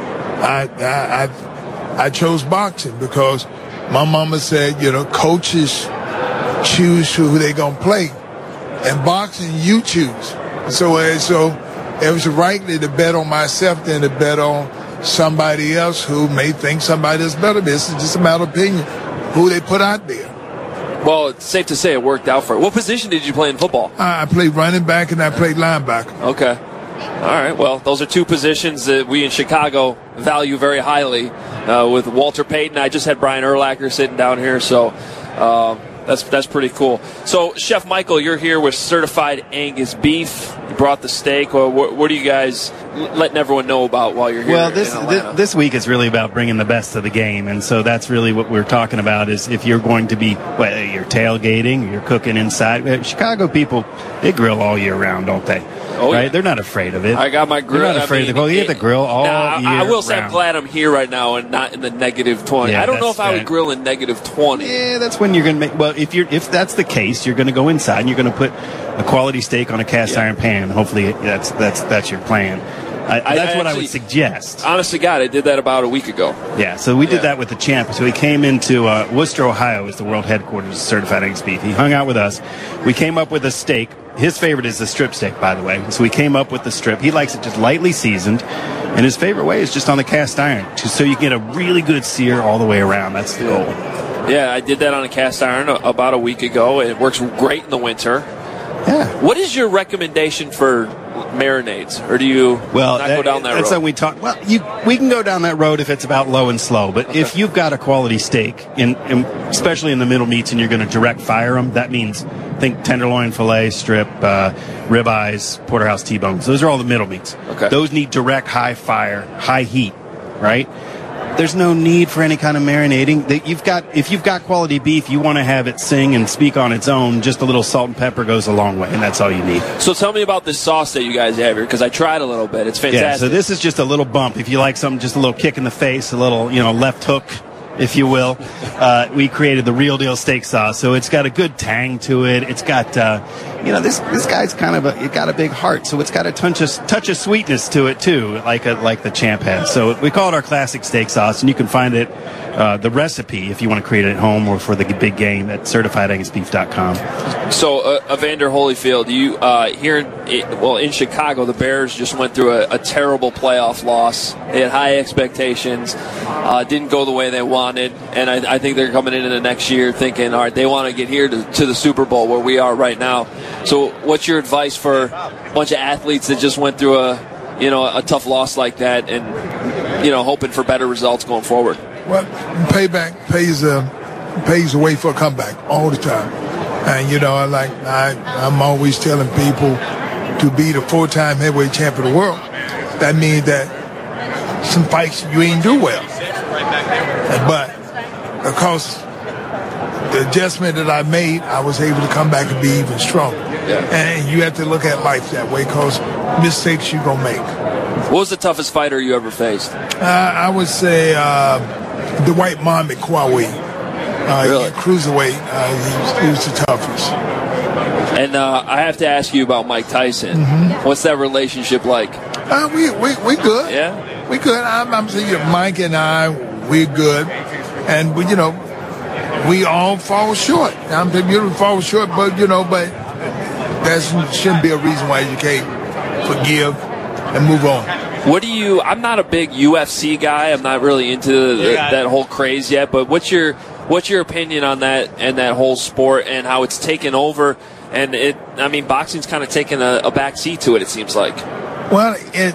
Speaker 7: I chose boxing because my mama said, coaches choose who they going to play. And boxing, you choose. So it was rightly to bet on myself than to bet on somebody else who may think somebody is better. This is just a matter of opinion, who they put out there.
Speaker 2: Well, it's safe to say it worked out for you. What position did you play in football?
Speaker 7: I played running back and I played linebacker.
Speaker 2: Okay. All right. Well, those are 2 positions that we in Chicago value very highly with Walter Payton. I just had Brian Urlacher sitting down here, so that's pretty cool. So, Chef Michael, you're here with Certified Angus Beef. You brought the steak. Or what are you guys letting everyone know about while you're here?
Speaker 6: Well,
Speaker 2: in Atlanta?
Speaker 6: this week is really about bringing the best of the game, and so that's really what we're talking about. Is if you're going to be, whether you're tailgating, or you're cooking inside. Chicago people, they grill all year round, don't they?
Speaker 2: Oh,
Speaker 6: right?
Speaker 2: Yeah.
Speaker 6: They're not afraid of it.
Speaker 2: I got my grill.
Speaker 6: They're not afraid of the cold. You get the grill all year
Speaker 2: I will say
Speaker 6: round.
Speaker 2: I'm glad I'm here right now and not in the negative 20.
Speaker 6: Yeah,
Speaker 2: I don't know if I would grill in negative 20.
Speaker 6: Yeah, that's when you're going to make. Well, if that's the case, you're going to go inside and you're going to put a quality steak on a cast iron pan. Hopefully, that's your plan. That's what I would suggest.
Speaker 2: Honest to God, I did that about a week ago.
Speaker 6: Yeah, so we did that with the champ. So he came into Worcester, Ohio, is the world headquarters of Certified Angus Beef. He hung out with us. We came up with a steak. His favorite is the strip steak, by the way. So we came up with the strip. He likes it just lightly seasoned. And his favorite way is just on the cast iron, so you get a really good sear all the way around. That's the goal.
Speaker 2: Yeah, I did that on a cast iron about a week ago. It works great in the winter.
Speaker 6: Yeah.
Speaker 2: What is your recommendation for marinades, or do you not go down that road?
Speaker 6: That's how we talk. Well, we can go down that road if it's about low and slow. But if you've got a quality steak, especially in the middle meats, and you're going to direct fire them, that means think tenderloin, fillet, strip, ribeyes, porterhouse T-bones. Those are all the middle meats.
Speaker 2: Okay.
Speaker 6: Those need direct high fire, high heat, right? There's no need for any kind of marinating. If you've got quality beef, you want to have it sing and speak on its own. Just a little salt and pepper goes a long way, and that's all you need.
Speaker 2: So tell me about this sauce that you guys have here, because I tried a little bit. It's fantastic.
Speaker 6: Yeah, so this is just a little bump. If you like something, just a little kick in the face, a little, left hook, if you will. We created the Real Deal steak sauce, so it's got a good tang to it. It's got, this guy's it got a big heart, so it's got a touch of sweetness to it too, like the Champ has. So we call it our classic steak sauce, and you can find it, the recipe, if you want to create it at home or for the big game, at CertifiedAngusBeef.com.
Speaker 2: So, Evander Holyfield, you here in Chicago, the Bears just went through a terrible playoff loss. They had high expectations, didn't go the way they wanted, and I think they're coming into the next year thinking, all right, they want to get here to the Super Bowl where we are right now. So, what's your advice for a bunch of athletes that just went through a tough loss like that, and hoping for better results going forward?
Speaker 7: Well, payback pays the way for a comeback all the time. And, I'm always telling people to be the 4-time heavyweight champion of the world. That means that some fights you ain't do well. But because the adjustment that I made, I was able to come back and be even stronger. Yeah. And you have to look at life that way, because mistakes you're going to make.
Speaker 2: What was the toughest fighter you ever faced?
Speaker 7: I would say Dwight Muhammad Kwawi.
Speaker 2: Really?
Speaker 7: Cruiserweight, he was the toughest.
Speaker 2: And I have to ask you about Mike Tyson.
Speaker 7: Mm-hmm.
Speaker 2: What's that relationship like?
Speaker 7: We good.
Speaker 2: Yeah?
Speaker 7: We good. I'm saying Mike and I, we're good. And, we all fall short. I'm saying we fall short, but that shouldn't be a reason why you can't forgive and move on.
Speaker 2: I'm not a big UFC guy. I'm not really into that whole craze yet, but what's your opinion on that and that whole sport and how it's taken over? And boxing's kind of taken a back seat to it, it seems like.
Speaker 7: Well,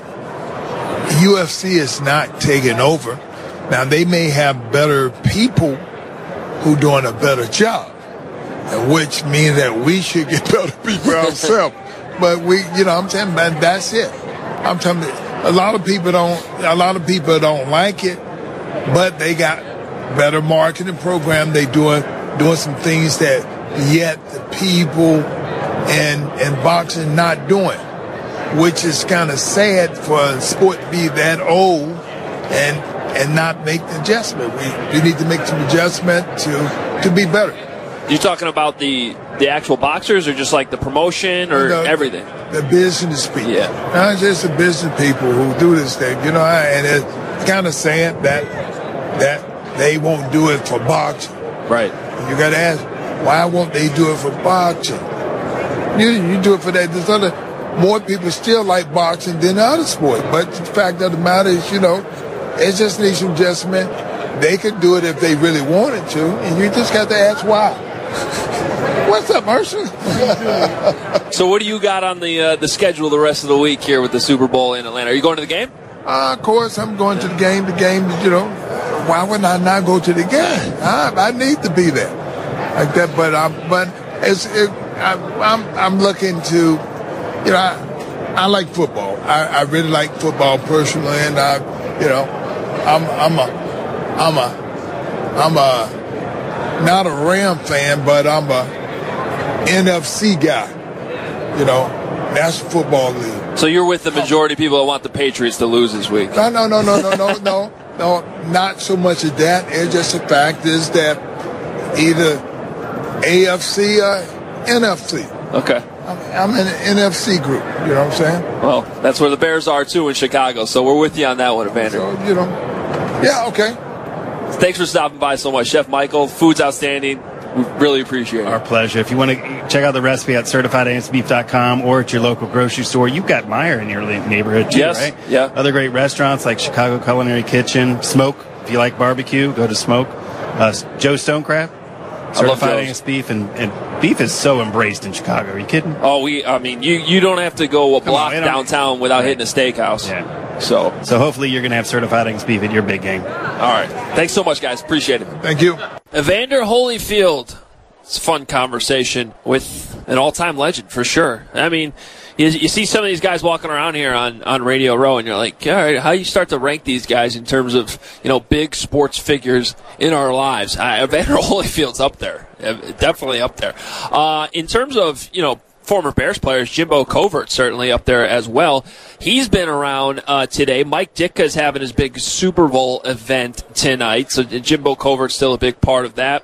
Speaker 7: UFC is not taking over. Now, they may have better people who doing a better job, which means that we should get better people ourselves. But I'm saying, man, that's it. I'm telling you, a lot of people don't like it, but they got better marketing program. They doing some things that yet the people in boxing not doing, which is kind of sad for a sport to be that old and not make the adjustment. We need to make some adjustment to be better.
Speaker 2: You talking about the actual boxers, or just like the promotion, or everything?
Speaker 7: The business people.
Speaker 2: Yeah.
Speaker 7: Not just the business people who do this thing. And it's kind of sad that they won't do it for boxing.
Speaker 2: Right.
Speaker 7: You got to ask, why won't they do it for boxing? You do it for that. There's more people still like boxing than the other sport. But the fact of the matter is, it just needs some adjustment. They could do it if they really wanted to, and you just got to ask why. What's up, Mercer?
Speaker 2: So what do you got on the schedule the rest of the week here with the Super Bowl in Atlanta? Are you going to the game?
Speaker 7: Of course, I'm going to the game. The game, why would I not go to the game? I need to be there, like that. But I'm looking to, I like football. I really like football personally, and I'm not a Ram fan, but I'm a NFC guy. National Football League.
Speaker 2: So you're with the majority of people that want the Patriots to lose this week?
Speaker 7: No, not so much of that. It's just the fact is that either AFC or NFC.
Speaker 2: Okay.
Speaker 7: I'm in the NFC group. You know what I'm saying?
Speaker 2: Well, that's where the Bears are, too, in Chicago. So we're with you on that one, Evander.
Speaker 7: So, yeah, okay.
Speaker 2: Thanks for stopping by so much, Chef Michael. Food's outstanding. We really appreciate it.
Speaker 6: Our pleasure. If you want to check out the recipe at CertifiedAntsBeef.com or at your local grocery store, you've got Meyer in your neighborhood too,
Speaker 2: yes,
Speaker 6: right?
Speaker 2: Yeah.
Speaker 6: Other great restaurants like Chicago Culinary Kitchen, Smoke. If you like barbecue, go to Smoke. Joe Stonecraft, Certified Angus Beef, and beef is so embraced in Chicago. Are you kidding?
Speaker 2: Oh, you don't have to go a block downtown without hitting a steakhouse.
Speaker 6: Yeah.
Speaker 2: So
Speaker 6: hopefully you're going to have Certified Angus Beef at your big game.
Speaker 2: All right. Thanks so much, guys. Appreciate it.
Speaker 7: Thank you.
Speaker 2: Evander Holyfield. It's a fun conversation with an all-time legend for sure. I mean, you see some of these guys walking around here on Radio Row, and you're like, all right, how do you start to rank these guys in terms of, big sports figures in our lives? Evander Holyfield's up there. Definitely up there. In terms of, former Bears players, Jimbo Covert certainly up there as well. He's been around today. Mike Ditka's having his big Super Bowl event tonight, so Jimbo Covert's still a big part of that.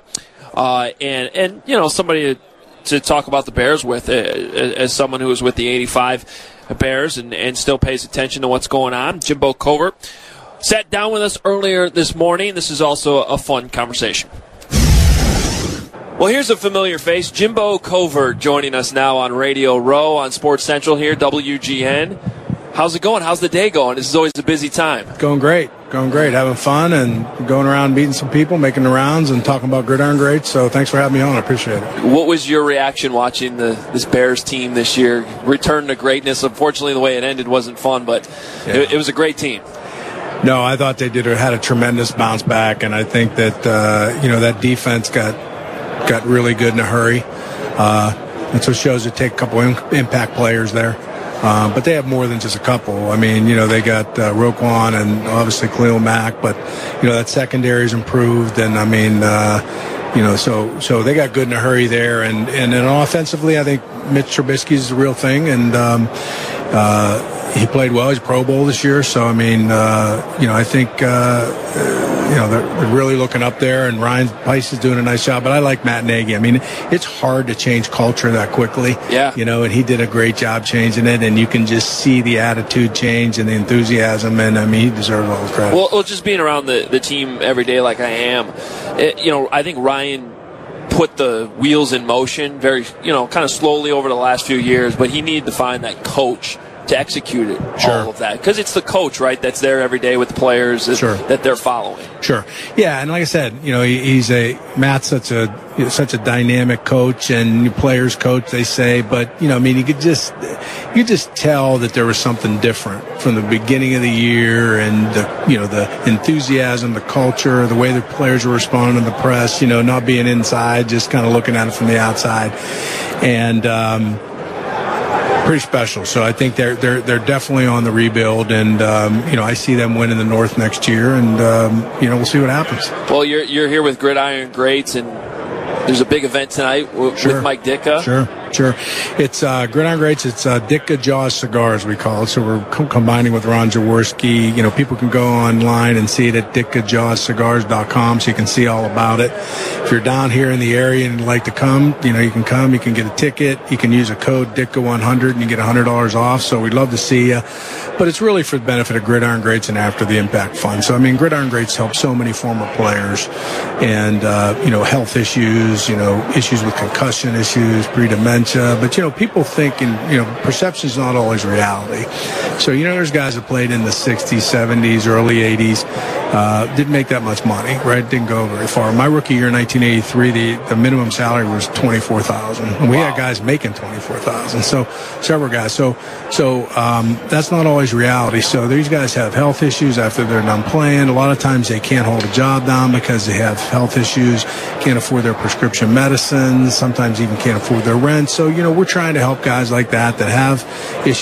Speaker 2: And somebody to talk about the Bears with as someone who was with the 85 Bears and still pays attention to what's going on. Jimbo Covert sat down with us earlier this morning. This is also a fun conversation. Well, here's a familiar face, Jimbo Covert, joining us now on Radio Row on Sports Central here, WGN. How's it going? How's the day going? This is always a busy time.
Speaker 8: Going great. Having fun and going around meeting some people, making the rounds, and talking about Gridiron Greats. So thanks for having me on. I appreciate it.
Speaker 2: What was your reaction watching this Bears team this year return to greatness? Unfortunately, the way it ended wasn't fun, but it was a great team.
Speaker 8: No, I thought they had a tremendous bounce back, and I think that that defense got really good in a hurry. That's what shows it take a couple impact players there. But they have more than just a couple. I mean, they got Roquan and obviously Khalil Mack, but, that secondary's improved. And, I mean, so they got good in a hurry there. And then offensively, I think Mitch Trubisky's the real thing. And he played well. He's Pro Bowl this year. So, I mean, I think, they're really looking up there. And Ryan Price is doing a nice job. But I like Matt Nagy. I mean, it's hard to change culture that quickly.
Speaker 2: Yeah.
Speaker 8: And he did a great job changing it. And you can just see the attitude change and the enthusiasm. And, I mean, he deserves all the credit.
Speaker 2: Well, just being around the team every day like I am, I think Ryan put the wheels in motion very, kind of slowly over the last few years. But he needed to find that coach to execute it, all of that. Because it's the coach, right, that's there every day with the players that they're following.
Speaker 8: Sure. Yeah, and like I said, Matt's such a dynamic coach and players coach, they say, but you could just tell that there was something different from the beginning of the year, and the enthusiasm, the culture, the way the players were responding to the press, not being inside, just kind of looking at it from the outside. And pretty special. So I think they're definitely on the rebuild, and I see them winning the North next year, and we'll see what happens.
Speaker 2: Well, you're here with Gridiron Greats, and there's a big event tonight with Mike Ditka.
Speaker 8: Sure. It's Gridiron Greats. It's Ditka Jaws Cigars, we call it. So we're combining with Ron Jaworski. People can go online and see it at DitkaJawsCigars.com, so you can see all about it. If you're down here in the area and you'd like to come, you can come. You can get a ticket. You can use a code Ditka100 and you get $100 off. So we'd love to see you. But it's really for the benefit of Gridiron Greats and After the Impact Fund. So, I mean, Gridiron Greats help so many former players and, health issues, issues with concussion issues, pre-dementia. But, people think, perception is not always reality. So, there's guys that played in the 60s, 70s, early 80s, didn't make that much money, right? Didn't go very far. My rookie year in 1983, the minimum salary was $24,000. And we had guys making $24,000. So, several guys. So that's not always reality. So these guys have health issues after they're done playing. A lot of times they can't hold a job down because they have health issues, can't afford their prescription medicines, sometimes even can't afford their rent. So, we're trying to help guys like that have issues.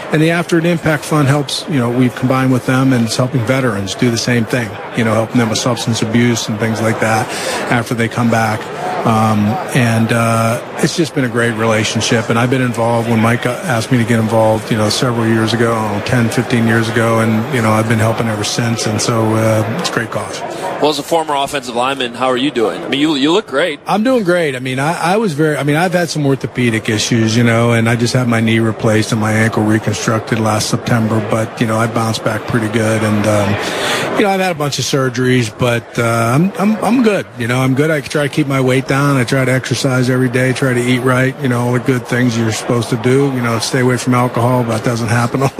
Speaker 8: And the After It Impact Fund helps, we've combined with them, and it's helping veterans do the same thing, helping them with substance abuse and things like that after they come back. And it's just been a great relationship. And I've been involved when Mike asked me to get involved, several years ago, 10, 15 years ago. And, I've been helping ever since. And so it's a great cause.
Speaker 2: Well, as a former offensive lineman, how are you doing? I mean, you look great.
Speaker 8: I'm doing great. I mean, I've had some orthopedic issues, and I just had my knee replaced and my ankle reconstructed last September. But, I bounced back pretty good. And, I've had a bunch of surgeries, but I'm good. I'm good. I try to keep my weight down. I try to exercise every day, try to eat right, all the good things you're supposed to do, stay away from alcohol, but that doesn't happen all the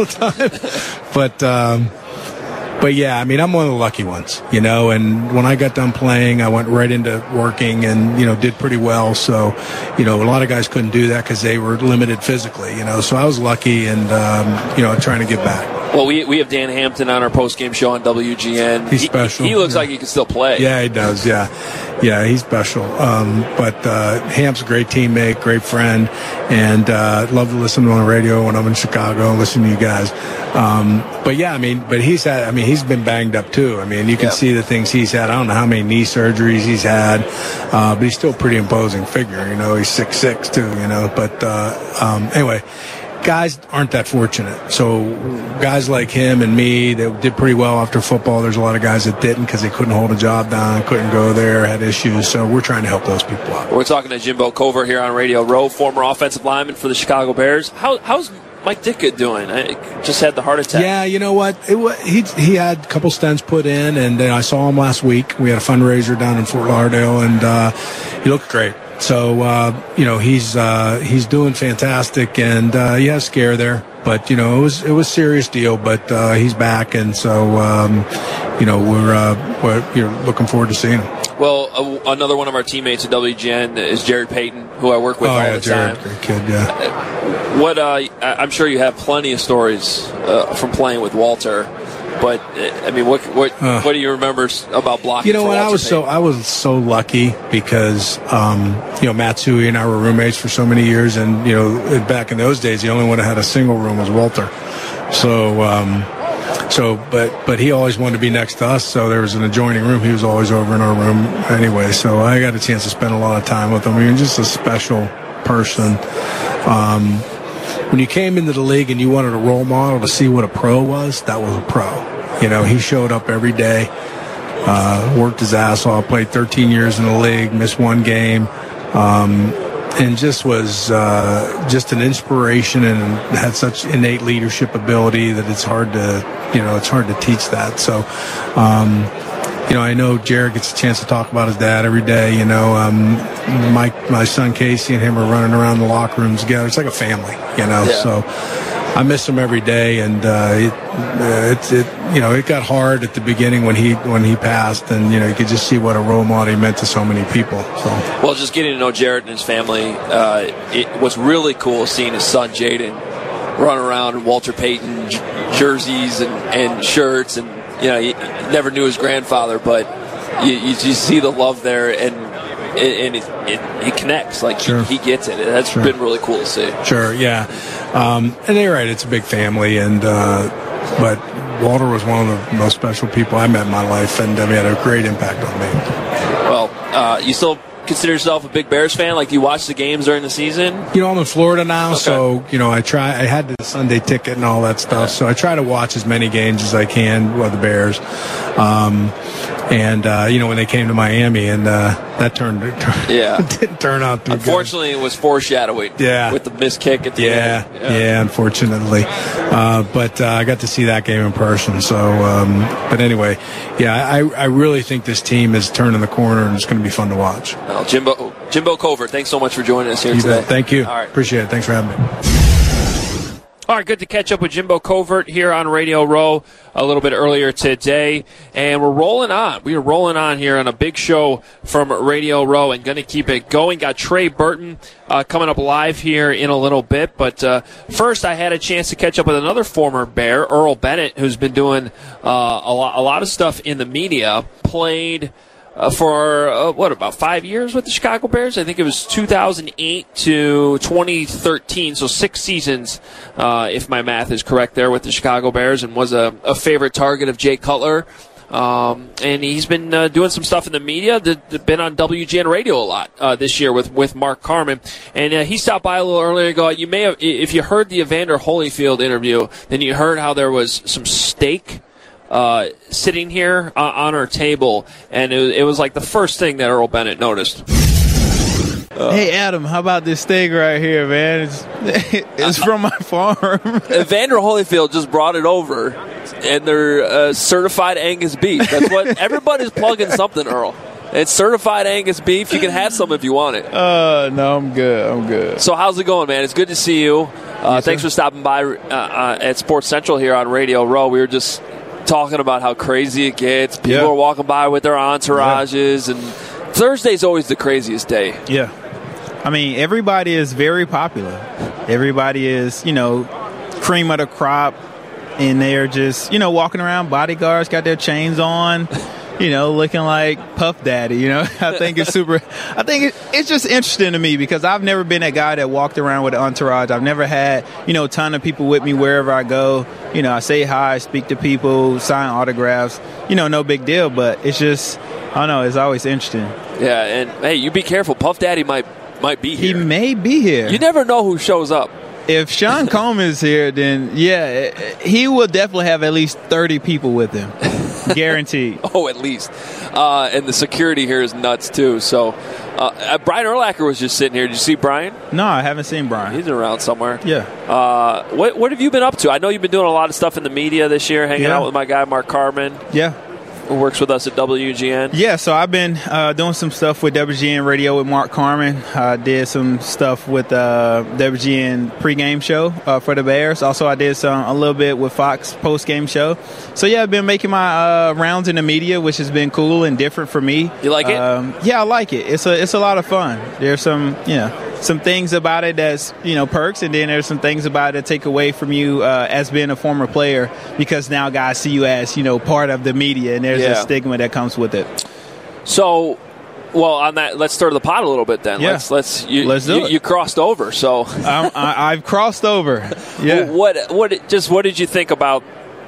Speaker 8: time. But yeah, I mean, I'm one of the lucky ones, and when I got done playing, I went right into working and, did pretty well. So, a lot of guys couldn't do that because they were limited physically, so I was lucky and, trying to get back.
Speaker 2: Well, we have Dan Hampton on our post-game show on WGN.
Speaker 8: He's special.
Speaker 2: He looks like he can still play.
Speaker 8: Yeah, he does, yeah. Yeah, he's special. But Hamp's a great teammate, great friend, and love to listen to him on the radio when I'm in Chicago and listen to you guys. But yeah, he's been banged up too. I mean, you can see the things he's had. I don't know how many knee surgeries he's had, but he's still a pretty imposing figure. He's 6'6" too, But anyway, guys aren't that fortunate. So guys like him and me that did pretty well after football, there's a lot of guys that didn't because they couldn't hold a job down, couldn't go there, had issues. So we're trying to help those people out.
Speaker 2: We're talking to Jimbo Covert here on Radio Row, former offensive lineman for the Chicago Bears. How's Mike Ditka doing? I just had the heart attack.
Speaker 8: Yeah, you know what? He had a couple stents put in, and I saw him last week. We had a fundraiser down in Fort Lauderdale, and he looked great. So, he's doing fantastic, and he has a scare there. But, it was a serious deal, but he's back, and so, we're looking forward to seeing him.
Speaker 2: Well, another one of our teammates at WGN is Jared Payton, who I work with all the
Speaker 8: Jared,
Speaker 2: time.
Speaker 8: Great kid, yeah.
Speaker 2: I'm sure you have plenty of stories from playing with Walter. But I mean, what do you remember about blocking?
Speaker 8: What I was so lucky because Matsui and I were roommates for so many years, and back in those days, the only one that had a single room was Walter. But he always wanted to be next to us, so there was an adjoining room. He was always over in our room anyway. So I got a chance to spend a lot of time with him. I mean, just a special person. When you came into the league and you wanted a role model to see what a pro was, that was a pro. He showed up every day, worked his ass off, played 13 years in the league, missed one game, and just was just an inspiration and had such innate leadership ability that it's hard to teach that. So, I know Jared gets a chance to talk about his dad every day. My son Casey and him are running around the locker rooms together. It's like a family, Yeah. So I miss him every day, and it got hard at the beginning when he passed, and you could just see what a role model he meant to so many people. So
Speaker 2: well, just getting to know Jared and his family, it was really cool seeing his son Jaden run around in Walter Payton jerseys and shirts, and he never knew his grandfather, but you see the love there, and it connects. Like, sure. He gets it. That's been really cool to see.
Speaker 8: Sure, yeah. And you're right, it's a big family, and but Walter was one of the most special people I met in my life, and he had a great impact on me.
Speaker 2: Well, you still consider yourself a big Bears fan? Like, do you watch the games during the season?
Speaker 8: I'm in Florida now, okay. So, I had the Sunday ticket and all that stuff, so I try to watch as many games as I can with the Bears. When they came to Miami, and that didn't turn out too
Speaker 2: Unfortunately,
Speaker 8: good.
Speaker 2: It was foreshadowing with the missed kick at the end.
Speaker 8: Yeah, unfortunately. But I got to see that game in person. So, but anyway, I really think this team is turning the corner, and it's going to be fun to watch.
Speaker 2: Well, Jimbo Covert, thanks so much for joining us here today.
Speaker 8: Thank you.
Speaker 2: All right.
Speaker 8: Appreciate it. Thanks for having me.
Speaker 2: All right, good to catch up with Jimbo Covert here on Radio Row a little bit earlier today. And we're rolling on. We are rolling on here on a big show from Radio Row and going to keep it going. Got Trey Burton coming up live here in a little bit. But first, I had a chance to catch up with another former Bear, Earl Bennett, who's been doing a lot of stuff in the media. Played for about 5 years with the Chicago Bears. I think it was 2008 to 2013, so 6 seasons, if my math is correct there, with the Chicago Bears, and was a favorite target of Jay Cutler. And he's been doing some stuff in the media. Been on WGN Radio a lot this year with Mark Carman, and he stopped by a little earlier ago. You may have, if you heard the Evander Holyfield interview, then you heard how there was some steak sitting here on our table, and it was like the first thing that Earl Bennett noticed.
Speaker 9: Hey, Adam, how about this steak right here, man? It's from my farm.
Speaker 2: Evander Holyfield just brought it over, and they're certified Angus beef. That's what everybody's plugging something, Earl. It's certified Angus beef. You can have some if you want it.
Speaker 9: No, I'm good.
Speaker 2: So how's it going, man? It's good to see you. Thanks for stopping by at Sports Central here on Radio Row. We were just talking about how crazy it gets. People are walking by with their entourages, and Thursday's always the craziest day.
Speaker 9: Yeah. I mean, everybody is very popular. Everybody is, cream of the crop, and they're just, walking around. Bodyguards got their chains on, looking like Puff Daddy, I think it's it's just interesting to me because I've never been that guy that walked around with an entourage. I've never had, a ton of people with me wherever I go. I say hi, speak to people, sign autographs, no big deal, but it's just, I don't know, it's always interesting.
Speaker 2: Yeah, and hey, you be careful. Puff Daddy might be here.
Speaker 9: He may be here.
Speaker 2: You never know who shows up.
Speaker 9: If Sean Combs is here, then he will definitely have at least 30 people with him. Guaranteed.
Speaker 2: Oh, at least. And the security here is nuts, too. So, Brian Urlacher was just sitting here. Did you see Brian?
Speaker 9: No, I haven't seen Brian.
Speaker 2: He's around somewhere.
Speaker 9: Yeah.
Speaker 2: What have you been up to? I know you've been doing a lot of stuff in the media this year, hanging out with my guy, Mark Carman.
Speaker 9: Yeah.
Speaker 2: Who works with us at WGN.
Speaker 9: Yeah, so I've been doing some stuff with WGN Radio with Mark Carman. I did some stuff with WGN pregame show for the Bears. Also, I did a little bit with Fox postgame show. So, yeah, I've been making my rounds in the media, which has been cool and different for me.
Speaker 2: You like it?
Speaker 9: Yeah, I like it. It's a lot of fun. There's some things about it that's, perks, and then there's some things about it that take away from you as being a former player because now guys see you as, part of the media, and there's a stigma that comes with it.
Speaker 2: So, well, on that, let's stir the pot a little bit then.
Speaker 9: Yeah.
Speaker 2: Let's do it. You crossed over, so.
Speaker 9: I've crossed over. Yeah.
Speaker 2: What did you think about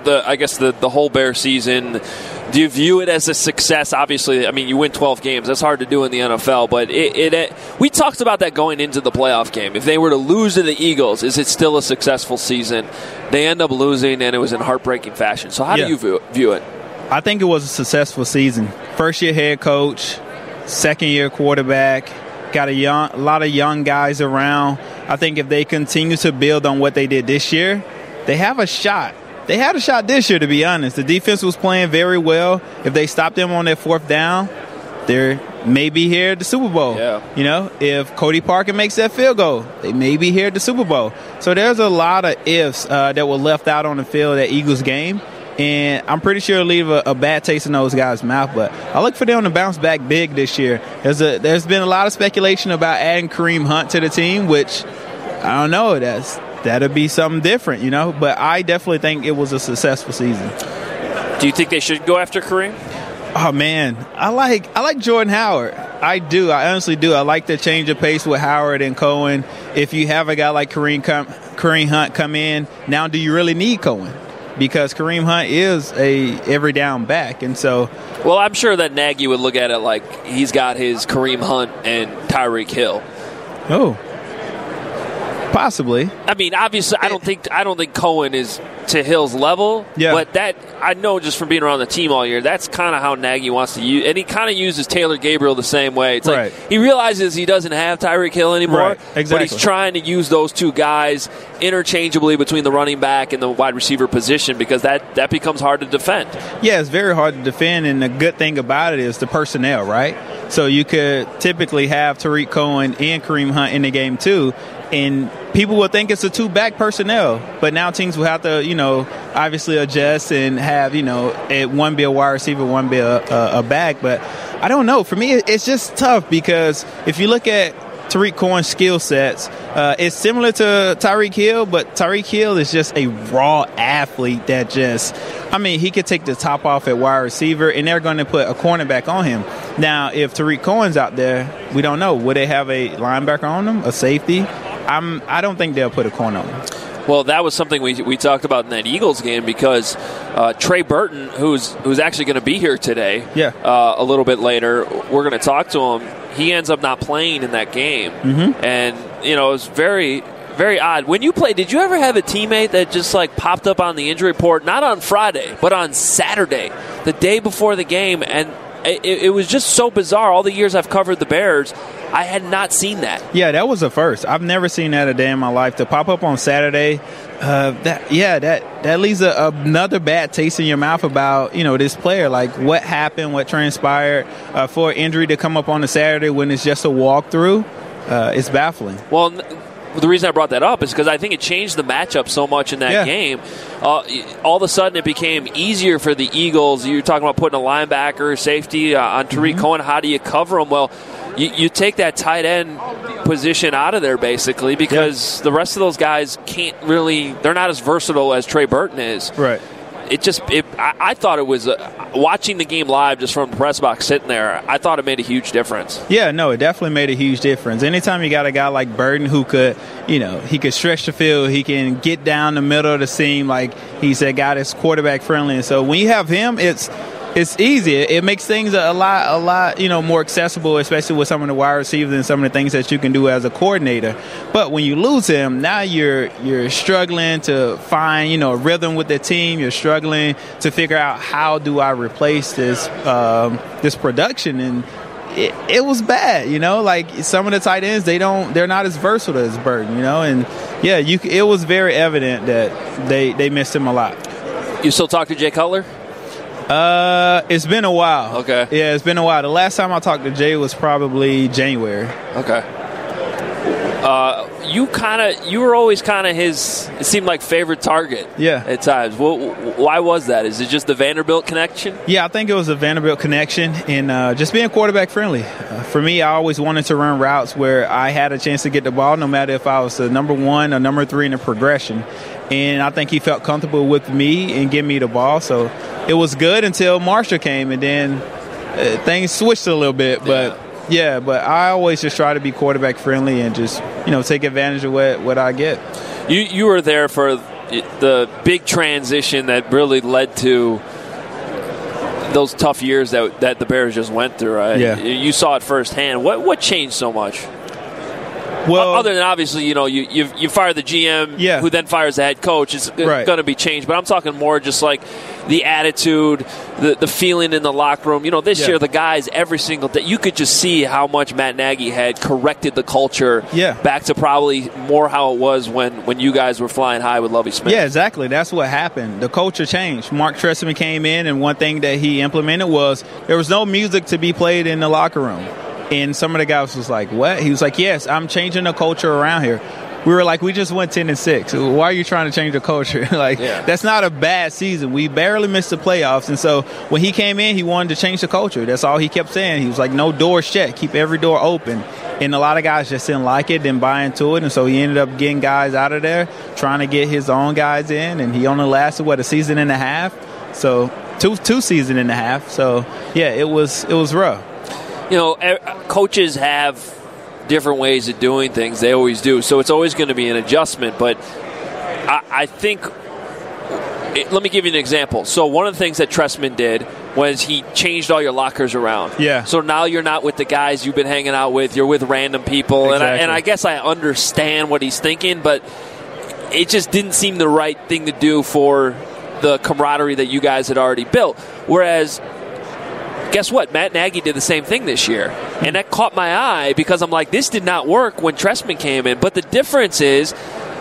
Speaker 2: the whole Bear season? Do you view it as a success? Obviously, I mean, you win 12 games. That's hard to do in the NFL, but we talked about that going into the playoff game. If they were to lose to the Eagles, is it still a successful season? They end up losing, and it was in heartbreaking fashion. So how do you view it?
Speaker 9: I think it was a successful season. First-year head coach, second-year quarterback, got a lot of young guys around. I think if they continue to build on what they did this year, they have a shot. They had a shot this year, to be honest. The defense was playing very well. If they stopped them on their fourth down, they may be here at the Super Bowl.
Speaker 2: Yeah.
Speaker 9: If Cody Parker makes that field goal, they may be here at the Super Bowl. So there's a lot of ifs that were left out on the field at Eagles game. And I'm pretty sure it'll leave a bad taste in those guys' mouth. But I look for them to bounce back big this year. There's been a lot of speculation about adding Kareem Hunt to the team, which I don't know. That'll be something different, But I definitely think it was a successful season.
Speaker 2: Do you think they should go after Kareem?
Speaker 9: Oh, man. I like Jordan Howard. I do. I honestly do. I like the change of pace with Howard and Cohen. If you have a guy like Kareem Hunt come in, now do you really need Cohen? Because Kareem Hunt is a every down back, and so.
Speaker 2: Well, I'm sure that Nagy would look at it like he's got his Kareem Hunt and Tyreek Hill.
Speaker 9: Oh. Possibly.
Speaker 2: I mean, obviously, I don't think Cohen is to Hill's level.
Speaker 9: Yeah.
Speaker 2: But that I know just from being around the team all year, that's kind of how Nagy wants to use, and he kind of uses Taylor Gabriel the same way. It's like he realizes he doesn't have Tyreek Hill anymore,
Speaker 9: right. Exactly.
Speaker 2: But he's trying to use those two guys interchangeably between the running back and the wide receiver position because that becomes hard to defend.
Speaker 9: Yeah, it's very hard to defend, and the good thing about it is the personnel, right? So you could typically have Tariq Cohen and Kareem Hunt in the game too, and people will think it's a two-back personnel, but now teams will have to, obviously adjust and have, one be a wide receiver, one be a back. But I don't know. For me, it's just tough because if you look at Tariq Cohen's skill sets, it's similar to Tyreek Hill, but Tyreek Hill is just a raw athlete that he could take the top off at wide receiver, and they're going to put a cornerback on him. Now, if Tariq Cohen's out there, we don't know. Would they have a linebacker on him, a safety? I don't think they'll put a corner on him.
Speaker 2: Well, that was something we talked about in that Eagles game because Trey Burton, who's actually going to be here today, a little bit later, we're going to talk to him. He ends up not playing in that game, and it was very, very odd. When you played, did you ever have a teammate that just like popped up on the injury report, not on Friday, but on Saturday, the day before the game, and it was just so bizarre. All the years I've covered the Bears, I had not seen that.
Speaker 9: Yeah, that was a first. I've never seen that a day in my life. To pop up on Saturday, that leaves another bad taste in your mouth about this player. Like what happened, what transpired for an injury to come up on a Saturday when it's just a walkthrough. It's baffling.
Speaker 2: Well, the reason I brought that up is because I think it changed the matchup so much in that game. All of a sudden, it became easier for the Eagles. You're talking about putting a linebacker, safety on Tariq Cohen. How do you cover him? Well, you take that tight end position out of there, basically, because the rest of those guys can't really – they're not as versatile as Trey Burton is.
Speaker 9: Right.
Speaker 2: I thought it was watching the game live just from the press box sitting there. I thought it made a huge difference.
Speaker 9: Yeah, no, it definitely made a huge difference. Anytime you got a guy like Burton who could, he could stretch the field, he can get down the middle of the seam, like he's that guy that's quarterback friendly. And so when you have him, it's easy. It makes things a lot, more accessible, especially with some of the wide receivers and some of the things that you can do as a coordinator. But when you lose him, now you're struggling to find, a rhythm with the team. You're struggling to figure out how do I replace this production. And it was bad, like some of the tight ends, they're not as versatile as Burton, and it was very evident that they missed him a lot.
Speaker 2: You still talk to Jay Cutler?
Speaker 9: It's been a while.
Speaker 2: Okay.
Speaker 9: Yeah, it's been a while. The last time I talked to Jay was probably January.
Speaker 2: Okay. You were always kind of his, it seemed like, favorite target.
Speaker 9: Yeah.
Speaker 2: At times. Well, why was that? Is it just the Vanderbilt connection?
Speaker 9: Yeah, I think it was a Vanderbilt connection and just being quarterback friendly. For me, I always wanted to run routes where I had a chance to get the ball, no matter if I was the number 1 or number 3 in the progression. And I think he felt comfortable with me and giving me the ball. So it was good until Marshall came, and then things switched a little bit. But but I always just try to be quarterback friendly and just take advantage of what I get.
Speaker 2: You were there for the big transition that really led to those tough years that the Bears just went through. Right?
Speaker 9: Yeah.
Speaker 2: You saw it firsthand. What changed so much?
Speaker 9: Well,
Speaker 2: other than obviously, you fire the GM, who then fires the head coach. It's going to be changed. But I'm talking more just like the attitude, the feeling in the locker room. This year, the guys, every single day, you could just see how much Matt Nagy had corrected the culture back to probably more how it was when you guys were flying high with Lovie Smith.
Speaker 9: Yeah, exactly. That's what happened. The culture changed. Mark Trestman came in, and one thing that he implemented was there was no music to be played in the locker room. And some of the guys was like, what? He was like, yes, I'm changing the culture around here. We were like, we just went 10-6. Why are you trying to change the culture? That's not a bad season. We barely missed the playoffs. And so when he came in, he wanted to change the culture. That's all he kept saying. He was like, no doors shut. Keep every door open. And a lot of guys just didn't like it, didn't buy into it. And so he ended up getting guys out of there, trying to get his own guys in. And he only lasted, a season and a half? So two seasons and a half. So, yeah, it was rough.
Speaker 2: Coaches have different ways of doing things. They always do. So it's always going to be an adjustment. But I think let me give you an example. So one of the things that Trestman did was he changed all your lockers around.
Speaker 9: Yeah.
Speaker 2: So now you're not with the guys you've been hanging out with. You're with random people.
Speaker 9: Exactly.
Speaker 2: And I guess I understand what he's thinking, but it just didn't seem the right thing to do for the camaraderie that you guys had already built. Whereas, guess what? Matt Nagy did the same thing this year. And that caught my eye because I'm like, this did not work when Trestman came in. But the difference is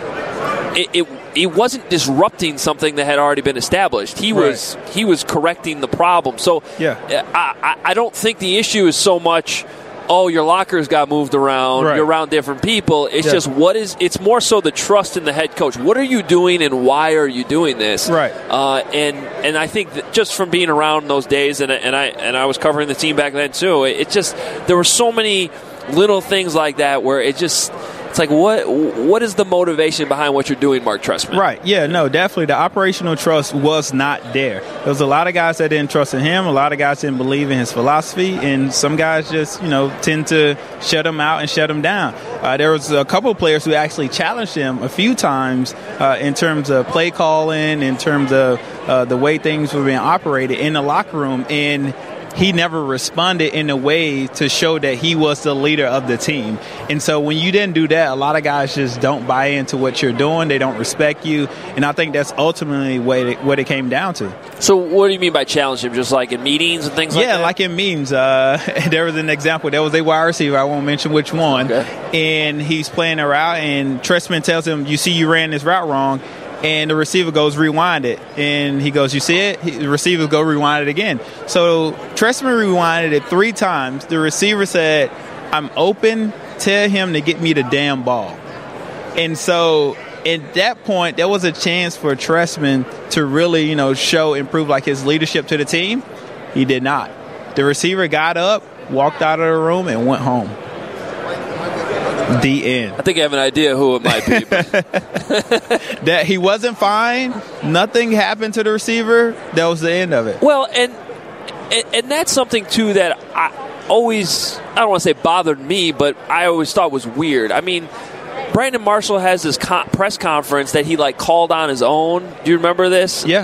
Speaker 2: it wasn't disrupting something that had already been established. He was correcting the problem. So I don't think the issue is so much, your lockers got moved around, you're around different people. It's just it's more so the trust in the head coach. What are you doing and why are you doing this?
Speaker 9: Right.
Speaker 2: And I think that just from being around those days, and I was covering the team back then too, there were so many little things like that where it's like, what is the motivation behind what you're doing, Mark Trestman?
Speaker 9: Right. Yeah, no, definitely. The operational trust was not there. There was a lot of guys that didn't trust in him. A lot of guys didn't believe in his philosophy. And some guys just, tend to shut him out and shut him down. There was a couple of players who actually challenged him a few times in terms of play calling, in terms of the way things were being operated in the locker room. And he never responded in a way to show that he was the leader of the team. And so when you didn't do that, a lot of guys just don't buy into what you're doing. They don't respect you. And I think that's ultimately what it came down to.
Speaker 2: So what do you mean by challenge him? Just like in meetings and things like that?
Speaker 9: Yeah, like in meetings. There was an example. There was a wide receiver. I won't mention which one. Okay. And he's playing a route, and Trestman tells him, you ran this route wrong. And the receiver goes, rewind it. And he goes, you see it? The receiver go rewind it again. So Trestman rewinded it 3 times. The receiver said, I'm open. Tell him to get me the damn ball. And so at that point, there was a chance for Trestman to really, show, improve like his leadership to the team. He did not. The receiver got up, walked out of the room, and went home. The end.
Speaker 2: I think I have an idea who it might be.
Speaker 9: That he wasn't fine. Nothing happened to the receiver. That was the end of it.
Speaker 2: Well, and that's something, too, that I don't want to say bothered me, but I always thought was weird. I mean, Brandon Marshall has this press conference that he, called on his own. Do you remember this?
Speaker 9: Yeah.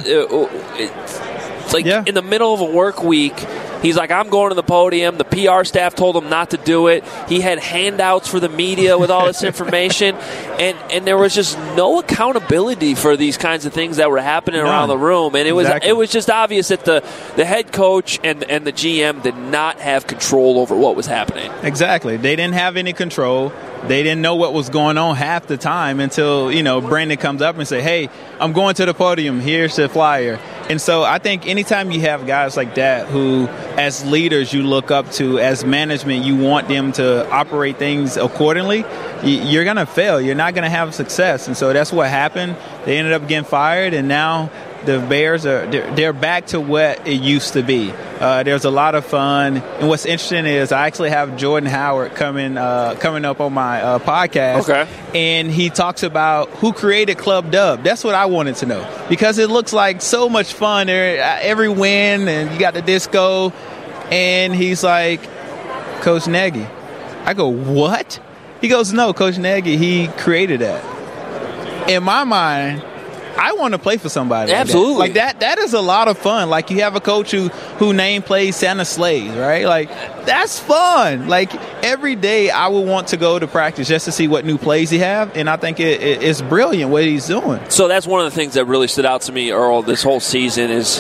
Speaker 2: It's in the middle of a work week. He's like, I'm going to the podium. The PR staff told him not to do it. He had handouts for the media with all this information. And there was just no accountability for these kinds of things that were happening around the room. And it was just obvious that the head coach and the GM did not have control over what was happening.
Speaker 9: Exactly. They didn't have any control. They didn't know what was going on half the time until, Brandon comes up and say, hey, I'm going to the podium. Here's the flyer. And so I think anytime you have guys like that who, as leaders, you look up to, as management, you want them to operate things accordingly, you're going to fail. You're not going to have success. And so that's what happened. They ended up getting fired, and now the Bears they're back to what it used to be. There's a lot of fun, and what's interesting is I actually have Jordan Howard coming up on my podcast, and he talks about who created Club Dub. That's what I wanted to know, because it looks like so much fun there. Every win, and you got the disco, and he's like, Coach Nagy. I go, what? He goes, no, Coach Nagy, he created that. In my mind, I want to play for somebody.
Speaker 2: Absolutely.
Speaker 9: Like that. That is a lot of fun. Like, you have a coach who name plays Santa Sleighs, right? Like, that's fun. Like, every day I would want to go to practice just to see what new plays he have, and I think it's brilliant what he's doing.
Speaker 2: So that's one of the things that really stood out to me, Earl, this whole season is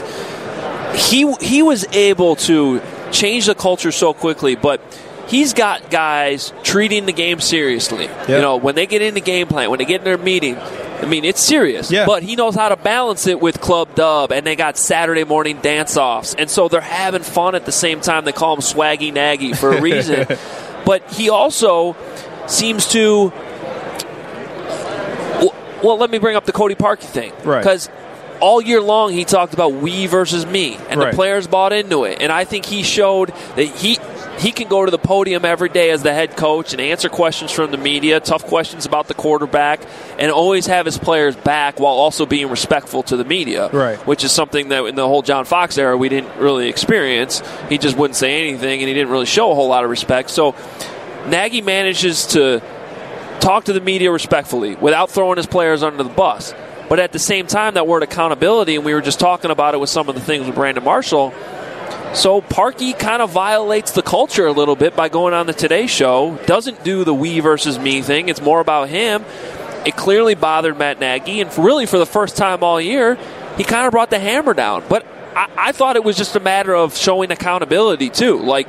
Speaker 2: he was able to change the culture so quickly, but he's got guys treating the game seriously. Yep. When they get in the game plan, when they get in their meeting, I mean, it's serious. Yeah. But he knows how to balance it with Club Dub, and they got Saturday morning dance-offs. And so they're having fun at the same time. They call him Swaggy Nagy for a reason. But he also seems to... Well, let me bring up the Cody Parkey thing.
Speaker 9: Right.
Speaker 2: Because all year long he talked about we versus me, and the players bought into it. And I think he showed that he can go to the podium every day as the head coach and answer questions from the media, tough questions about the quarterback, and always have his players back while also being respectful to the media, which is something that in the whole John Fox era we didn't really experience. He just wouldn't say anything, and he didn't really show a whole lot of respect. So Nagy manages to talk to the media respectfully without throwing his players under the bus. But at the same time, that word accountability, and we were just talking about it with some of the things with Brandon Marshall, so Parkey kind of violates the culture a little bit by going on the Today Show, doesn't do the we versus me thing. It's more about him. It clearly bothered Matt Nagy, and really for the first time all year, he kind of brought the hammer down. But I thought it was just a matter of showing accountability, too. Like,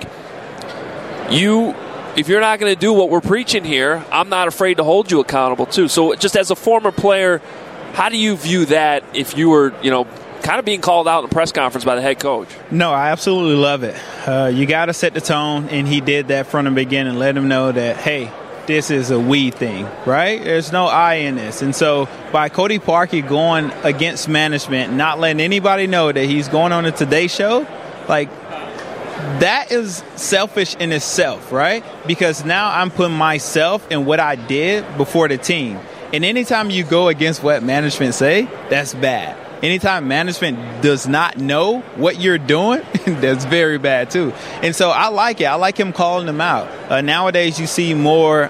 Speaker 2: if you're not going to do what we're preaching here, I'm not afraid to hold you accountable, too. So just as a former player, how do you view that if you were, kind of being called out in a press conference by the head coach?
Speaker 9: No, I absolutely love it. You got to set the tone, and he did that from the beginning. Let him know that, hey, this is a we thing, right? There's no I in this. And so by Cody Parkey going against management, not letting anybody know that he's going on the Today Show, like, that is selfish in itself, right? Because now I'm putting myself and what I did before the team. And anytime you go against what management say, that's bad. Anytime management does not know what you're doing, that's very bad too. And so I like it. I like him calling them out. Nowadays you see more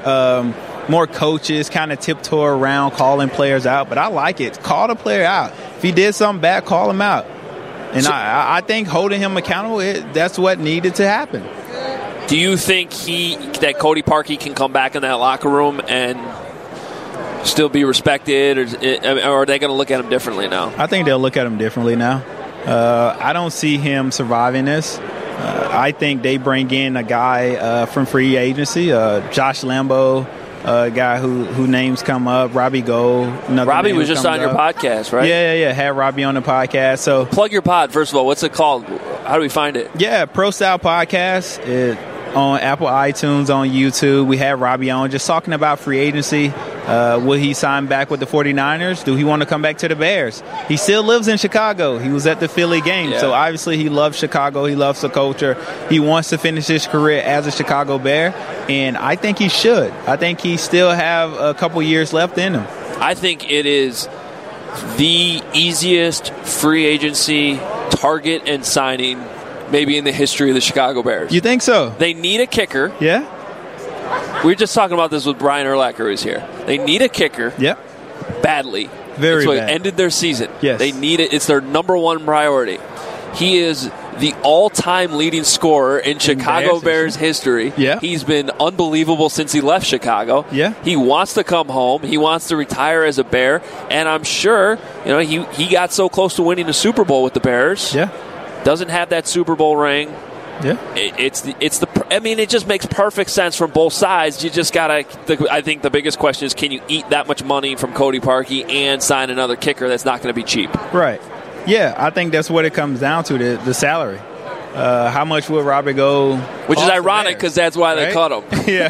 Speaker 9: coaches kind of tiptoe around calling players out, but I like it. Call the player out. If he did something bad, call him out. And so, I think holding him accountable, that's what needed to happen.
Speaker 2: Do you think that Cody Parkey can come back in that locker room and still be respected, or are they going to look at him differently now?
Speaker 9: I think they'll look at him differently now. I don't see him surviving this. I think they bring in a guy from free agency, Josh Lambo, a guy who names come up, Robbie Gold.
Speaker 2: Robbie was just on your podcast, right?
Speaker 9: Yeah. Had Robbie on the podcast. So
Speaker 2: plug your pod, first of all. What's it called? How do we find it?
Speaker 9: Yeah, Pro Style Podcast. On Apple iTunes, on YouTube. We had Robbie on just talking about free agency. Will he sign back with the 49ers? Do he want to come back to the Bears? He still lives in Chicago. He was at the Philly game. Yeah. So obviously he loves Chicago. He loves the culture. He wants to finish his career as a Chicago Bear. And I think he should. I think he still have a couple years left in him.
Speaker 2: I think it is the easiest free agency target and signing maybe in the history of the Chicago Bears.
Speaker 9: You think so?
Speaker 2: They need a kicker.
Speaker 9: Yeah.
Speaker 2: We were just talking about this with Brian Urlacher, who's here. They need a kicker.
Speaker 9: Yep.
Speaker 2: Badly.
Speaker 9: Very
Speaker 2: That's what
Speaker 9: bad.
Speaker 2: ended their season.
Speaker 9: Yes.
Speaker 2: They need it. It's their number one priority. He is the all-time leading scorer in Chicago Bears history.
Speaker 9: Yeah.
Speaker 2: He's been unbelievable since he left Chicago.
Speaker 9: Yeah.
Speaker 2: He wants to come home. He wants to retire as a Bear. And I'm sure, he got so close to winning the Super Bowl with the Bears.
Speaker 9: Yeah.
Speaker 2: Doesn't have that Super Bowl ring.
Speaker 9: Yeah.
Speaker 2: It just makes perfect sense from both sides. You just gotta. I think the biggest question is, can you eat that much money from Cody Parkey and sign another kicker that's not going to be cheap?
Speaker 9: Right. Yeah, I think that's what it comes down to, the salary. How much would Robbie go?
Speaker 2: Which is ironic because that's why they cut him.
Speaker 9: Yeah.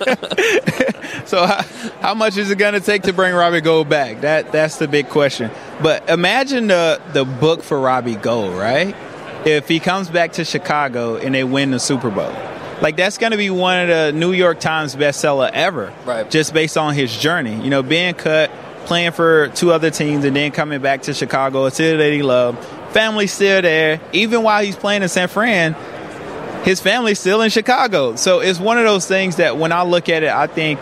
Speaker 9: So how much is it going to take to bring Robbie Gould back? That's the big question. But imagine the book for Robbie Gould, right? If he comes back to Chicago and they win the Super Bowl. Like, that's going to be one of the New York Times bestseller ever.
Speaker 2: Right.
Speaker 9: Just based on his journey. Being cut, playing for two other teams, and then coming back to Chicago, a city that he loved. Family's still there. Even while he's playing in San Fran, his family's still in Chicago. So it's one of those things that when I look at it, I think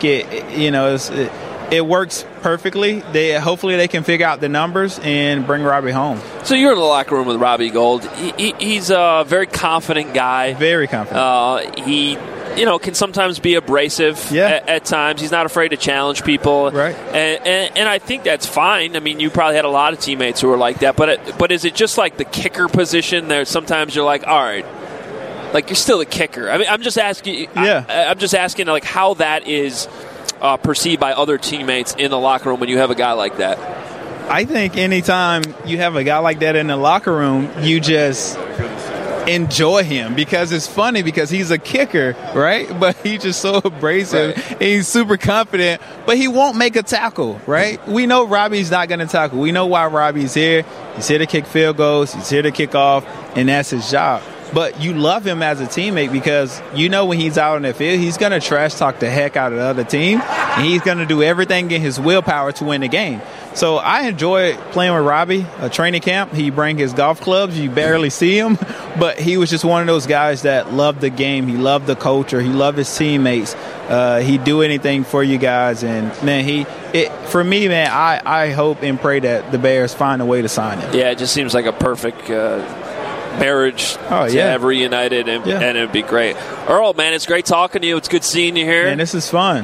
Speaker 9: it works perfectly. Hopefully they can figure out the numbers and bring Robbie home.
Speaker 2: So you're in the locker room with Robbie Gould. He's a very confident guy.
Speaker 9: Very confident.
Speaker 2: He can sometimes be abrasive at times. He's not afraid to challenge people.
Speaker 9: Right.
Speaker 2: And I think that's fine. I mean, you probably had a lot of teammates who were like that. But is it just like the kicker position there? Sometimes you're like, all right, like you're still a kicker. I mean, I'm just asking.
Speaker 9: Yeah.
Speaker 2: I'm just asking like how that is perceived by other teammates in the locker room when you have a guy like that.
Speaker 9: I think anytime you have a guy like that in the locker room, you just enjoy him because it's funny because he's a kicker, right? But he's just so abrasive.
Speaker 2: Right.
Speaker 9: And he's super confident, but he won't make a tackle, right? We know Robbie's not going to tackle. We know why Robbie's here. He's here to kick field goals. He's here to kick off, and that's his job. But you love him as a teammate because when he's out on the field, he's going to trash talk the heck out of the other team, and he's going to do everything in his willpower to win the game. So I enjoy playing with Robbie. A training camp, he bring his golf clubs. You barely see him, but he was just one of those guys that loved the game. He loved the culture. He loved his teammates. He'd do anything for you guys. And, man, for me, man, I hope and pray that the Bears find a way to sign him.
Speaker 2: Yeah, it just seems like a perfect marriage to have reunited, and it'd be great. Earl, man, it's great talking to you. It's good seeing you here.
Speaker 9: Man, this is fun.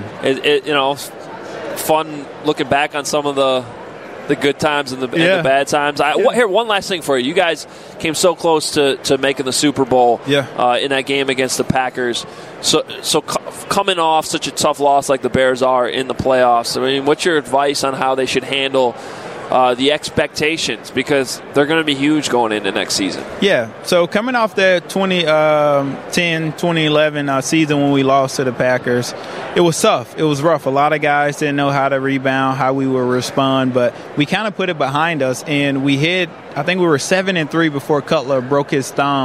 Speaker 2: Fun looking back on some of the good times and the bad times. Here, one last thing for you. You guys came so close to making the Super Bowl in that game against the Packers. So coming off such a tough loss like the Bears are in the playoffs, I mean, what's your advice on how they should handle the expectations, because they're going to be huge going into next season?
Speaker 9: Yeah, so coming off the 2010-2011 season when we lost to the Packers, it was tough. It was rough. A lot of guys didn't know how to rebound, how we would respond, but we kind of put it behind us, and I think we were 7-3 before Cutler broke his thumb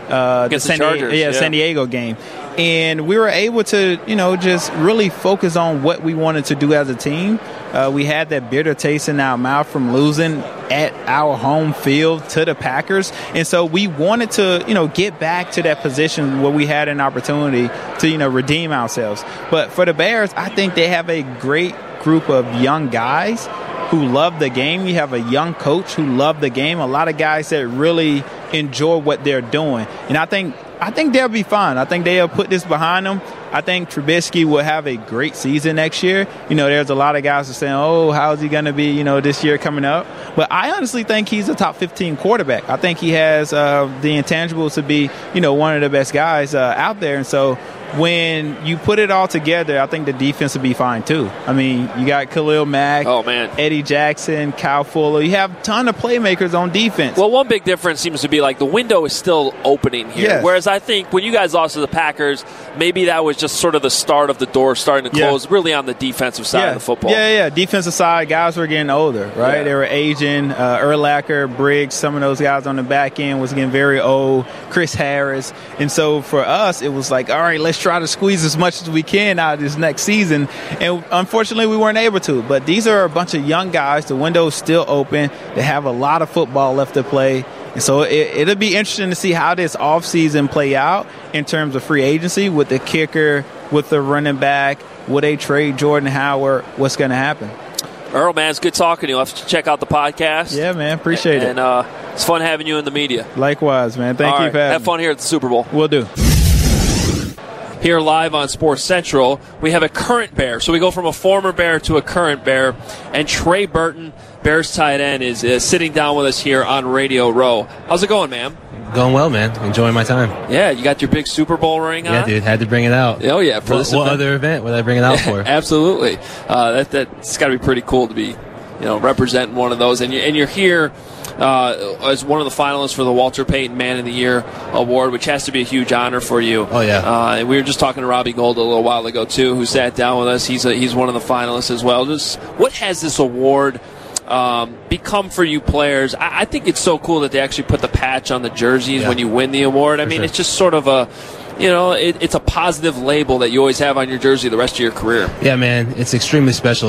Speaker 9: the San Diego game. And we were able to, just really focus on what we wanted to do as a team. We had that bitter taste in our mouth from losing at our home field to the Packers. And so we wanted to, get back to that position where we had an opportunity to, redeem ourselves. But for the Bears, I think they have a great group of young guys who love the game. You have a young coach who love the game. A lot of guys that really enjoy what they're doing. And I think they'll be fine. I think they'll put this behind them. I think Trubisky will have a great season next year. There's a lot of guys that are saying, oh, how is he going to be, this year coming up? But I honestly think he's a top 15 quarterback. I think he has the intangibles to be, one of the best guys out there. And so when you put it all together, I think the defense will be fine too. I mean, you got Khalil Mack, Eddie Jackson, Kyle Fuller. You have a ton of playmakers on defense.
Speaker 2: Well, one big difference seems to be like the window is still opening here. Yes. Whereas I think when you guys lost to the Packers, maybe that was just sort of the start of the door starting to close really on the defensive side of the football.
Speaker 9: Yeah. Defensive side, guys were getting older, right? Yeah. They were aging. Urlacher, Briggs, some of those guys on the back end was getting very old. Chris Harris. And so for us, it was like, all right, let's try to squeeze as much as we can out of this next season. And unfortunately, we weren't able to. But these are a bunch of young guys. The window is still open. They have a lot of football left to play. And so it'll be interesting to see how this offseason play out in terms of free agency with the kicker, with the running back. Will they trade Jordan Howard? What's going to happen?
Speaker 2: Earl, man, it's good talking to you. I'll have to check out the podcast.
Speaker 9: Yeah, man. Appreciate it.
Speaker 2: And it's fun having you in the media.
Speaker 9: Likewise, man. Thank you for having me.
Speaker 2: Have fun here at the Super Bowl.
Speaker 9: Will do.
Speaker 2: Here live on Sports Central, we have a current Bear. So we go from a former Bear to a current Bear. And Trey Burton, Bears tight end, is sitting down with us here on Radio Row. How's it going, man?
Speaker 10: Going well, man. Enjoying my time.
Speaker 2: Yeah, you got your big Super Bowl ring on?
Speaker 10: Yeah, dude. Had to bring it out.
Speaker 2: Oh, yeah. For this
Speaker 10: what other event would I bring it out for?
Speaker 2: Absolutely. That's got to be pretty cool to be, representing one of those. And you're here as one of the finalists for the Walter Payton Man of the Year Award, which has to be a huge honor for you.
Speaker 10: Oh, yeah.
Speaker 2: We were just talking to Robbie Gould a little while ago, too, who sat down with us. He's one of the finalists as well. Just what has this award become for you players? I think it's so cool that they actually put the patch on the jerseys when you win the award. I mean, it's just sort of a... it's a positive label that you always have on your jersey the rest of your career.
Speaker 10: Yeah, man, it's extremely special.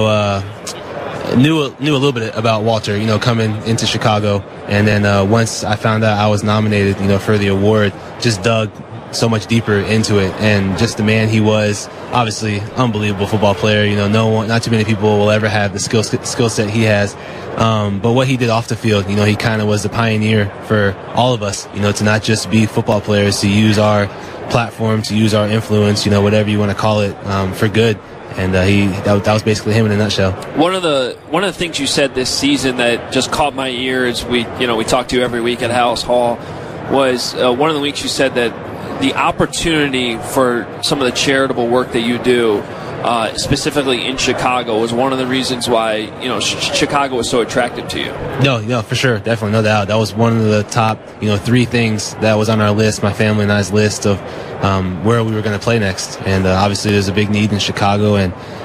Speaker 10: Knew a little bit about Walter, coming into Chicago, and then once I found out I was nominated, for the award, just dug so much deeper into it, and just the man he was. Obviously, unbelievable football player. Not too many people will ever have the skill set he has. But what he did off the field, he kind of was the pioneer for all of us. To not just be football players, to use our platform, to use our influence, whatever you want to call it, for good. And that was basically him in a nutshell.
Speaker 2: One of the things you said this season that just caught my ear as we talk to you every week at House Hall was one of the weeks you said that the opportunity for some of the charitable work that you do, specifically in Chicago, was one of the reasons why Chicago was so attractive to you.
Speaker 10: No, for sure, definitely, no doubt. That was one of the top 3 things that was on our list, my family and I's list of where we were going to play next. And obviously, there's a big need in Chicago,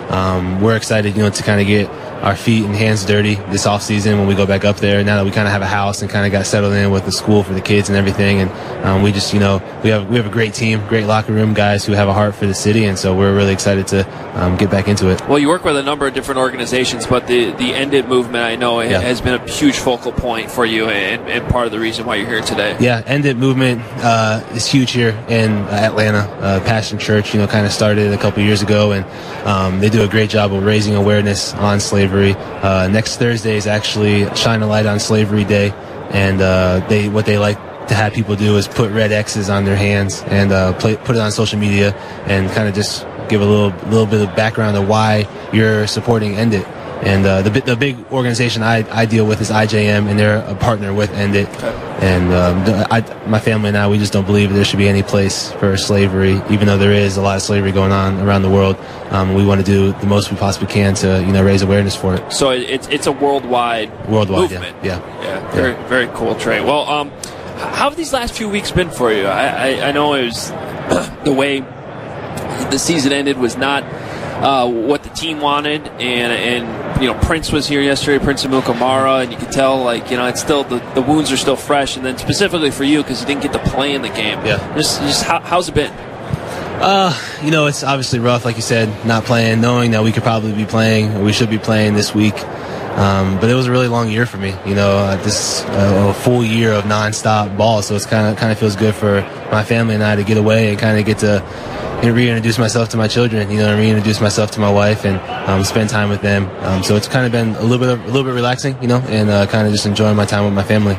Speaker 10: and we're excited, to kind of get our feet and hands dirty this off season when we go back up there. Now that we kind of have a house and kind of got settled in with the school for the kids and everything, and we just we have a great team, great locker room guys who have a heart for the city, and so we're really excited to get back into it.
Speaker 2: Well, you work with a number of different organizations, but the End It movement, I know, has been a huge focal point for you and part of the reason why you're here today.
Speaker 10: Yeah, End It movement is huge here in Atlanta. Passion Church, kind of started a couple years ago, and they do a great job of raising awareness on slavery. Next Thursday is actually Shine a Light on Slavery Day, and what they like to have people do is put red X's on their hands and put it on social media and kind of just give a little bit of background of why you're supporting End It. And the big organization I deal with is IJM, and they're a partner with End It. And my family and I, we just don't believe there should be any place for slavery, even though there is a lot of slavery going on around the world. We want to do the most we possibly can to raise awareness for it.
Speaker 2: So it's a worldwide movement.
Speaker 10: Yeah.
Speaker 2: Very, very cool, Trey. Well, how have these last few weeks been for you? I know it was the way the season ended was not what the team wanted, and Prince was here yesterday, Prince Amukamara, and you could tell, like, it's still the wounds are still fresh. And then specifically for you, because you didn't get to play in the game.
Speaker 10: Yeah.
Speaker 2: Just how's it been?
Speaker 10: It's obviously rough, like you said, not playing, knowing that we could probably be playing, or we should be playing this week. But it was a really long year for me, this a full year of nonstop ball. So it's kind of feels good for my family and I to get away and kind of get to reintroduce myself to my children, reintroduce myself to my wife and spend time with them. So it's kind of been a little bit relaxing, and kind of just enjoying my time with my family.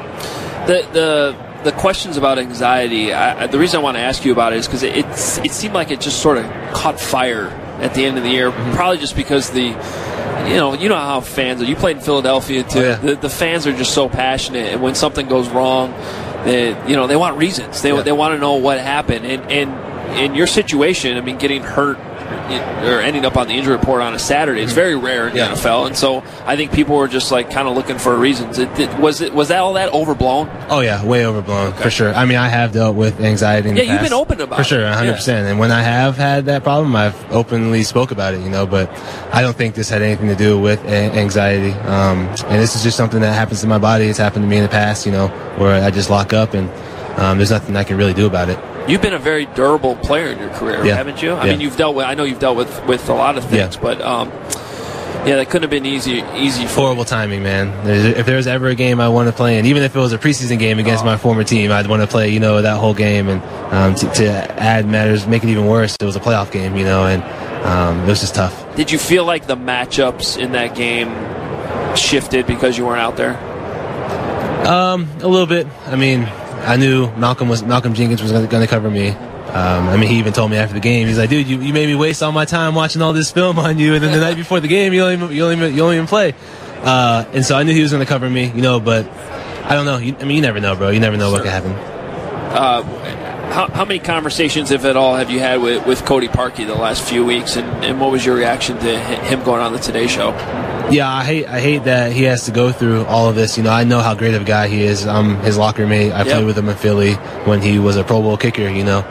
Speaker 2: The questions about anxiety, the reason I want to ask you about it is because it seemed like it just sort of caught fire at the end of the year, probably just because you know how fans are. You played in Philadelphia too.
Speaker 10: Oh, yeah.
Speaker 2: The fans are just so passionate, and when something goes wrong, they want reasons. They want to know what happened. And in your situation, I mean, getting hurt or ending up on the injury report on a Saturday is very rare in the NFL, and so I think people were just like kind of looking for reasons. Was that all that overblown?
Speaker 10: Oh yeah, way overblown for sure. I mean, I have dealt with anxiety in the past.
Speaker 2: You've been open about it.
Speaker 10: For sure, 100%. And when I have had that problem, I've openly spoke about it, but I don't think this had anything to do with anxiety. And this is just something that happens to my body. It's happened to me in the past, where I just lock up and there's nothing I can really do about it.
Speaker 2: You've been a very durable player in your career, haven't you? I mean, I know you've dealt with a lot of things, but that couldn't have been easy for
Speaker 10: horrible timing, man. If there was ever a game I wanted to play in, even if it was a preseason game against my former team, I'd want to play, that whole game. And to add matters, make it even worse, it was a playoff game, and it was just tough. Did
Speaker 2: you feel like the matchups in that game shifted because you weren't out there?
Speaker 10: A little bit. I mean, I knew Malcolm Jenkins was going to cover me. He even told me after the game, he's like, dude, you made me waste all my time watching all this film on you, and then the night before the game, you don't even play. And so I knew he was going to cover me, but I don't know. You never know, bro. You never know what could happen.
Speaker 2: How many conversations, if at all, have you had with Cody Parkey the last few weeks, and what was your reaction to him going on the Today Show?
Speaker 10: Yeah, I hate that he has to go through all of this. I know how great of a guy he is. I'm his locker mate. I played with him in Philly when he was a Pro Bowl kicker,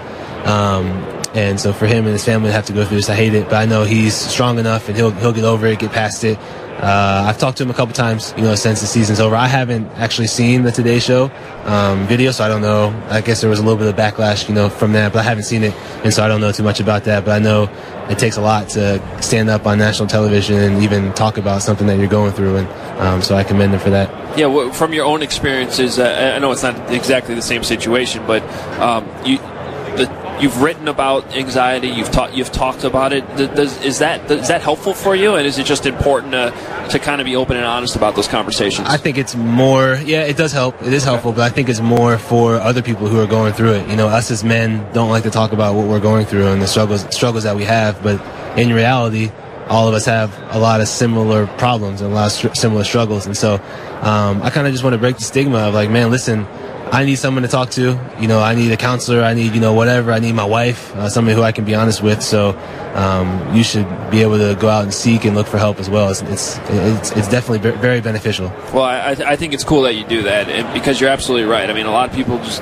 Speaker 10: and so for him and his family to have to go through this, I hate it. But I know he's strong enough, and he'll get over it, get past it. I've talked to him a couple times, since the season's over. I haven't actually seen the Today Show video, so I don't know. I guess there was a little bit of backlash, from that, but I haven't seen it, and so I don't know too much about that. But I know it takes a lot to stand up on national television and even talk about something that you're going through, and so I commend him for that.
Speaker 2: Yeah, from your own experiences, I know it's not exactly the same situation, but you've written about anxiety. You've talked about it. Is that helpful for you? And is it just important to kind of be open and honest about those conversations?
Speaker 10: I think it's more. Yeah, it does help. It is helpful, but I think it's more for other people who are going through it. Us as men don't like to talk about what we're going through and the struggles that we have. But in reality, all of us have a lot of similar problems and a lot of similar struggles. And so I kind of just want to break the stigma of like, man, listen, I need someone to talk to. I need a counselor. I need, whatever. I need my wife, somebody who I can be honest with. So you should be able to go out and seek and look for help as well. It's definitely very beneficial.
Speaker 2: Well, I think it's cool that you do that, and because you're absolutely right. I mean, a lot of people just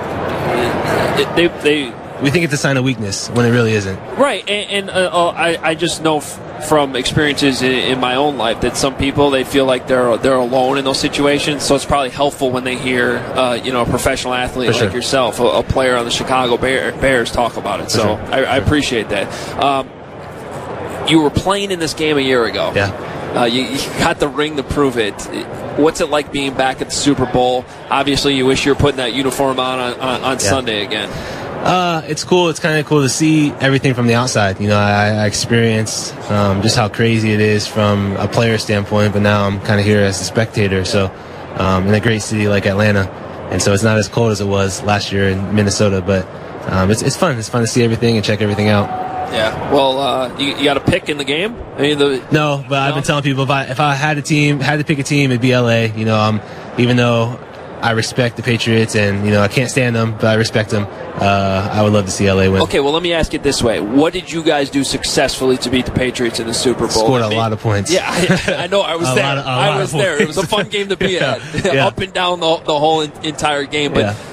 Speaker 10: we think it's a sign of weakness when it really isn't.
Speaker 2: Right, and I just know from experiences in my own life that some people, they feel like they're alone in those situations. So it's probably helpful when they hear a professional athlete like yourself, a player on the Chicago Bears, talk about it. So I appreciate that. You were playing in this game a year ago.
Speaker 10: Yeah.
Speaker 2: You got the ring to prove it. What's it like being back at the Super Bowl? Obviously, you wish you were putting that uniform on Sunday again.
Speaker 10: It's cool. It's kind of cool to see everything from the outside. I experienced just how crazy it is from a player standpoint, but now I'm kind of here as a spectator. So in a great city like Atlanta, and so it's not as cold as it was last year in Minnesota, but it's fun. It's fun to see everything and check everything out.
Speaker 2: Yeah. Well, you got a pick in the game? I mean,
Speaker 10: I've been telling people if I had to pick a team, it'd be LA. Even though I respect the Patriots and I can't stand them, but I respect them. I would love to see LA win.
Speaker 2: Okay, well, let me ask it this way: what did you guys do successfully to beat the Patriots in the Super Bowl?
Speaker 10: Scored a lot of points.
Speaker 2: Yeah, I know. I was there. I was there. It was a fun game to be at, up and down the whole entire game. But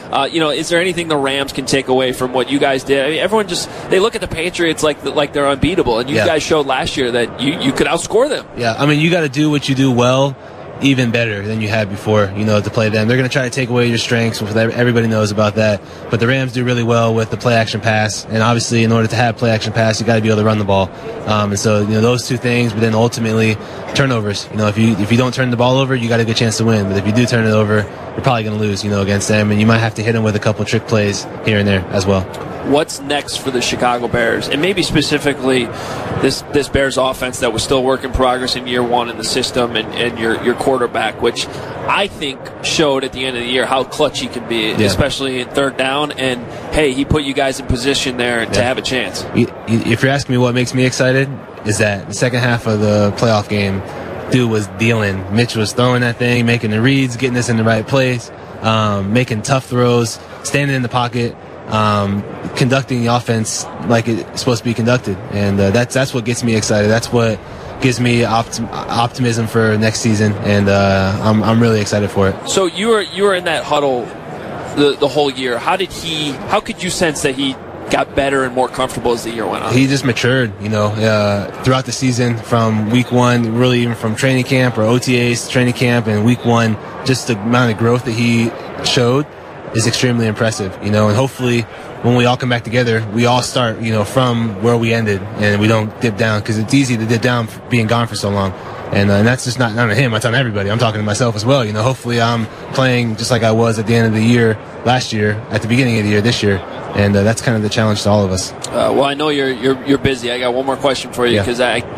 Speaker 2: Is there anything the Rams can take away from what you guys did? I mean, everyone they look at the Patriots like they're unbeatable, and you guys showed last year that you could outscore them.
Speaker 10: Yeah, I mean, you got to do what you do well, even better than you had before, to play them. They're going to try to take away your strengths. Everybody knows about that. But the Rams do really well with the play-action pass. And obviously, in order to have play-action pass, you got to be able to run the ball. And so, those two things, but then ultimately, turnovers. If you don't turn the ball over, you got a good chance to win. But if you do turn it over, you're probably going to lose, against them. And you might have to hit them with a couple trick plays here and there as well.
Speaker 2: What's next for the Chicago Bears? And maybe specifically this Bears offense that was still work in progress in year one in the system and your quarterback, which I think showed at the end of the year how clutch he can be, especially in third down. And, hey, he put you guys in position there to have a chance.
Speaker 10: If you're asking me what makes me excited, is that the second half of the playoff game, dude was dealing. Mitch was throwing that thing, making the reads, getting us in the right place, making tough throws, standing in the pocket, conducting the offense like it's supposed to be conducted. And that's what gets me excited. That's what gives me optimism for next season, and I'm really excited for it.
Speaker 2: So you were in that huddle the whole year. How could you sense that he got better and more comfortable as the year went on?
Speaker 10: He just matured, throughout the season, from week one, really even from training camp or OTAs to training camp and week one, just the amount of growth that he showed is extremely impressive, and hopefully when we all come back together, we all start, from where we ended, and we don't dip down, because it's easy to dip down for being gone for so long. And that's just not on him, that's on everybody. I'm talking to myself as well. Hopefully I'm playing just like I was at the end of the year last year, at the beginning of the year this year. And that's kind of the challenge to all of us.
Speaker 2: Well, I know you're busy. I got one more question for you, because I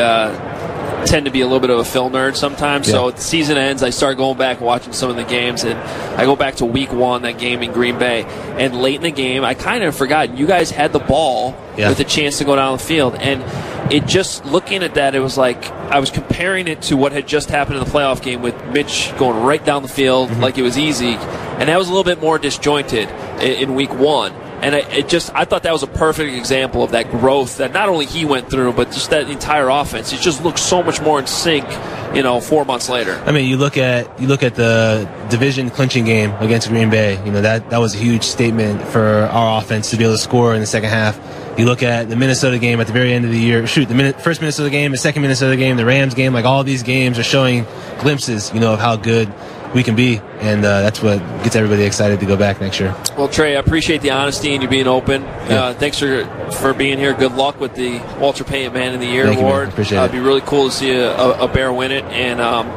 Speaker 2: tend to be a little bit of a film nerd sometimes. So the season ends, I start going back and watching some of the games, and I go back to week one, that game in Green Bay, and late in the game, I kind of forgot you guys had the ball with a chance to go down the field, and it just, looking at that, it was like I was comparing it to what had just happened in the playoff game with Mitch going right down the field like it was easy, and that was a little bit more disjointed in week one. And I thought that was a perfect example of that growth that not only he went through, but just that entire offense. It just looks so much more in sync, 4 months later.
Speaker 10: I mean, you look at the division clinching game against Green Bay. That was a huge statement for our offense to be able to score in the second half. You look at the Minnesota game at the very end of the year. First Minnesota game, the second Minnesota game, the Rams game. Like, all these games are showing glimpses, of how good we can be, and that's what gets everybody excited to go back next year.
Speaker 2: Well, Trey, I appreciate the honesty and you being open. Thanks for being here. Good luck with the Walter Payton Man of the Year award.
Speaker 10: Appreciate it.
Speaker 2: It'd be really cool to see a Bear win it and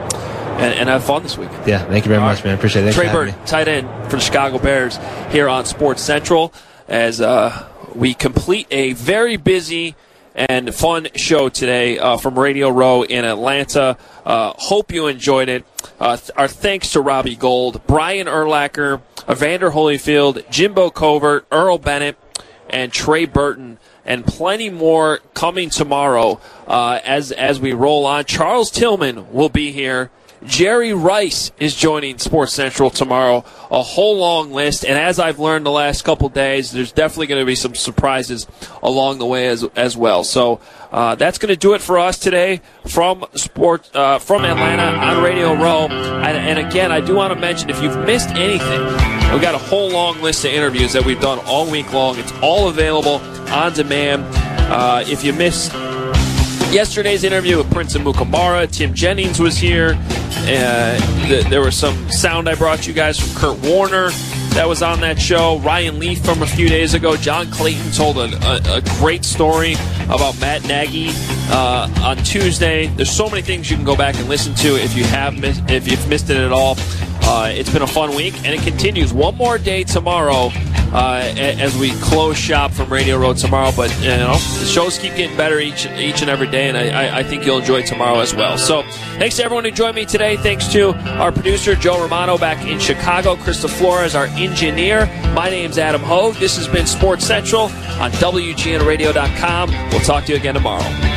Speaker 2: have fun this week.
Speaker 10: Yeah, thank you very much, man. Appreciate it.
Speaker 2: Trey Burton, tight end for the Chicago Bears, here on Sports Central, as we complete a very busy and fun show today from Radio Row in Atlanta. Hope you enjoyed it. Our thanks to Robbie Gold, Brian Urlacher, Evander Holyfield, Jimbo Covert, Earl Bennett, and Trey Burton, and plenty more coming tomorrow as we roll on. Charles Tillman will be here. Jerry Rice is joining Sports Central tomorrow. A whole long list, and as I've learned the last couple days, there's definitely going to be some surprises along the way as well. So that's going to do it for us today from Atlanta on Radio Row. And again, I do want to mention, if you've missed anything, we've got a whole long list of interviews that we've done all week long. It's all available on demand. If you missed yesterday's interview with Prince Amukamara, Tim Jennings was here. There was some sound I brought you guys from Kurt Warner that was on that show. Ryan Leaf from a few days ago. John Clayton told a great story about Matt Nagy on Tuesday. There's so many things you can go back and listen to if you've missed it at all. It's been a fun week, and it continues one more day tomorrow as we close shop from Radio Row tomorrow. But the shows keep getting better each and every day, and I think you'll enjoy tomorrow as well. So thanks to everyone who joined me today. Thanks to our producer Joe Romano back in Chicago, Krista Flores, our engineer. My name's Adam Hogue. This has been Sports Central on WGNradio.com. We'll talk to you again tomorrow.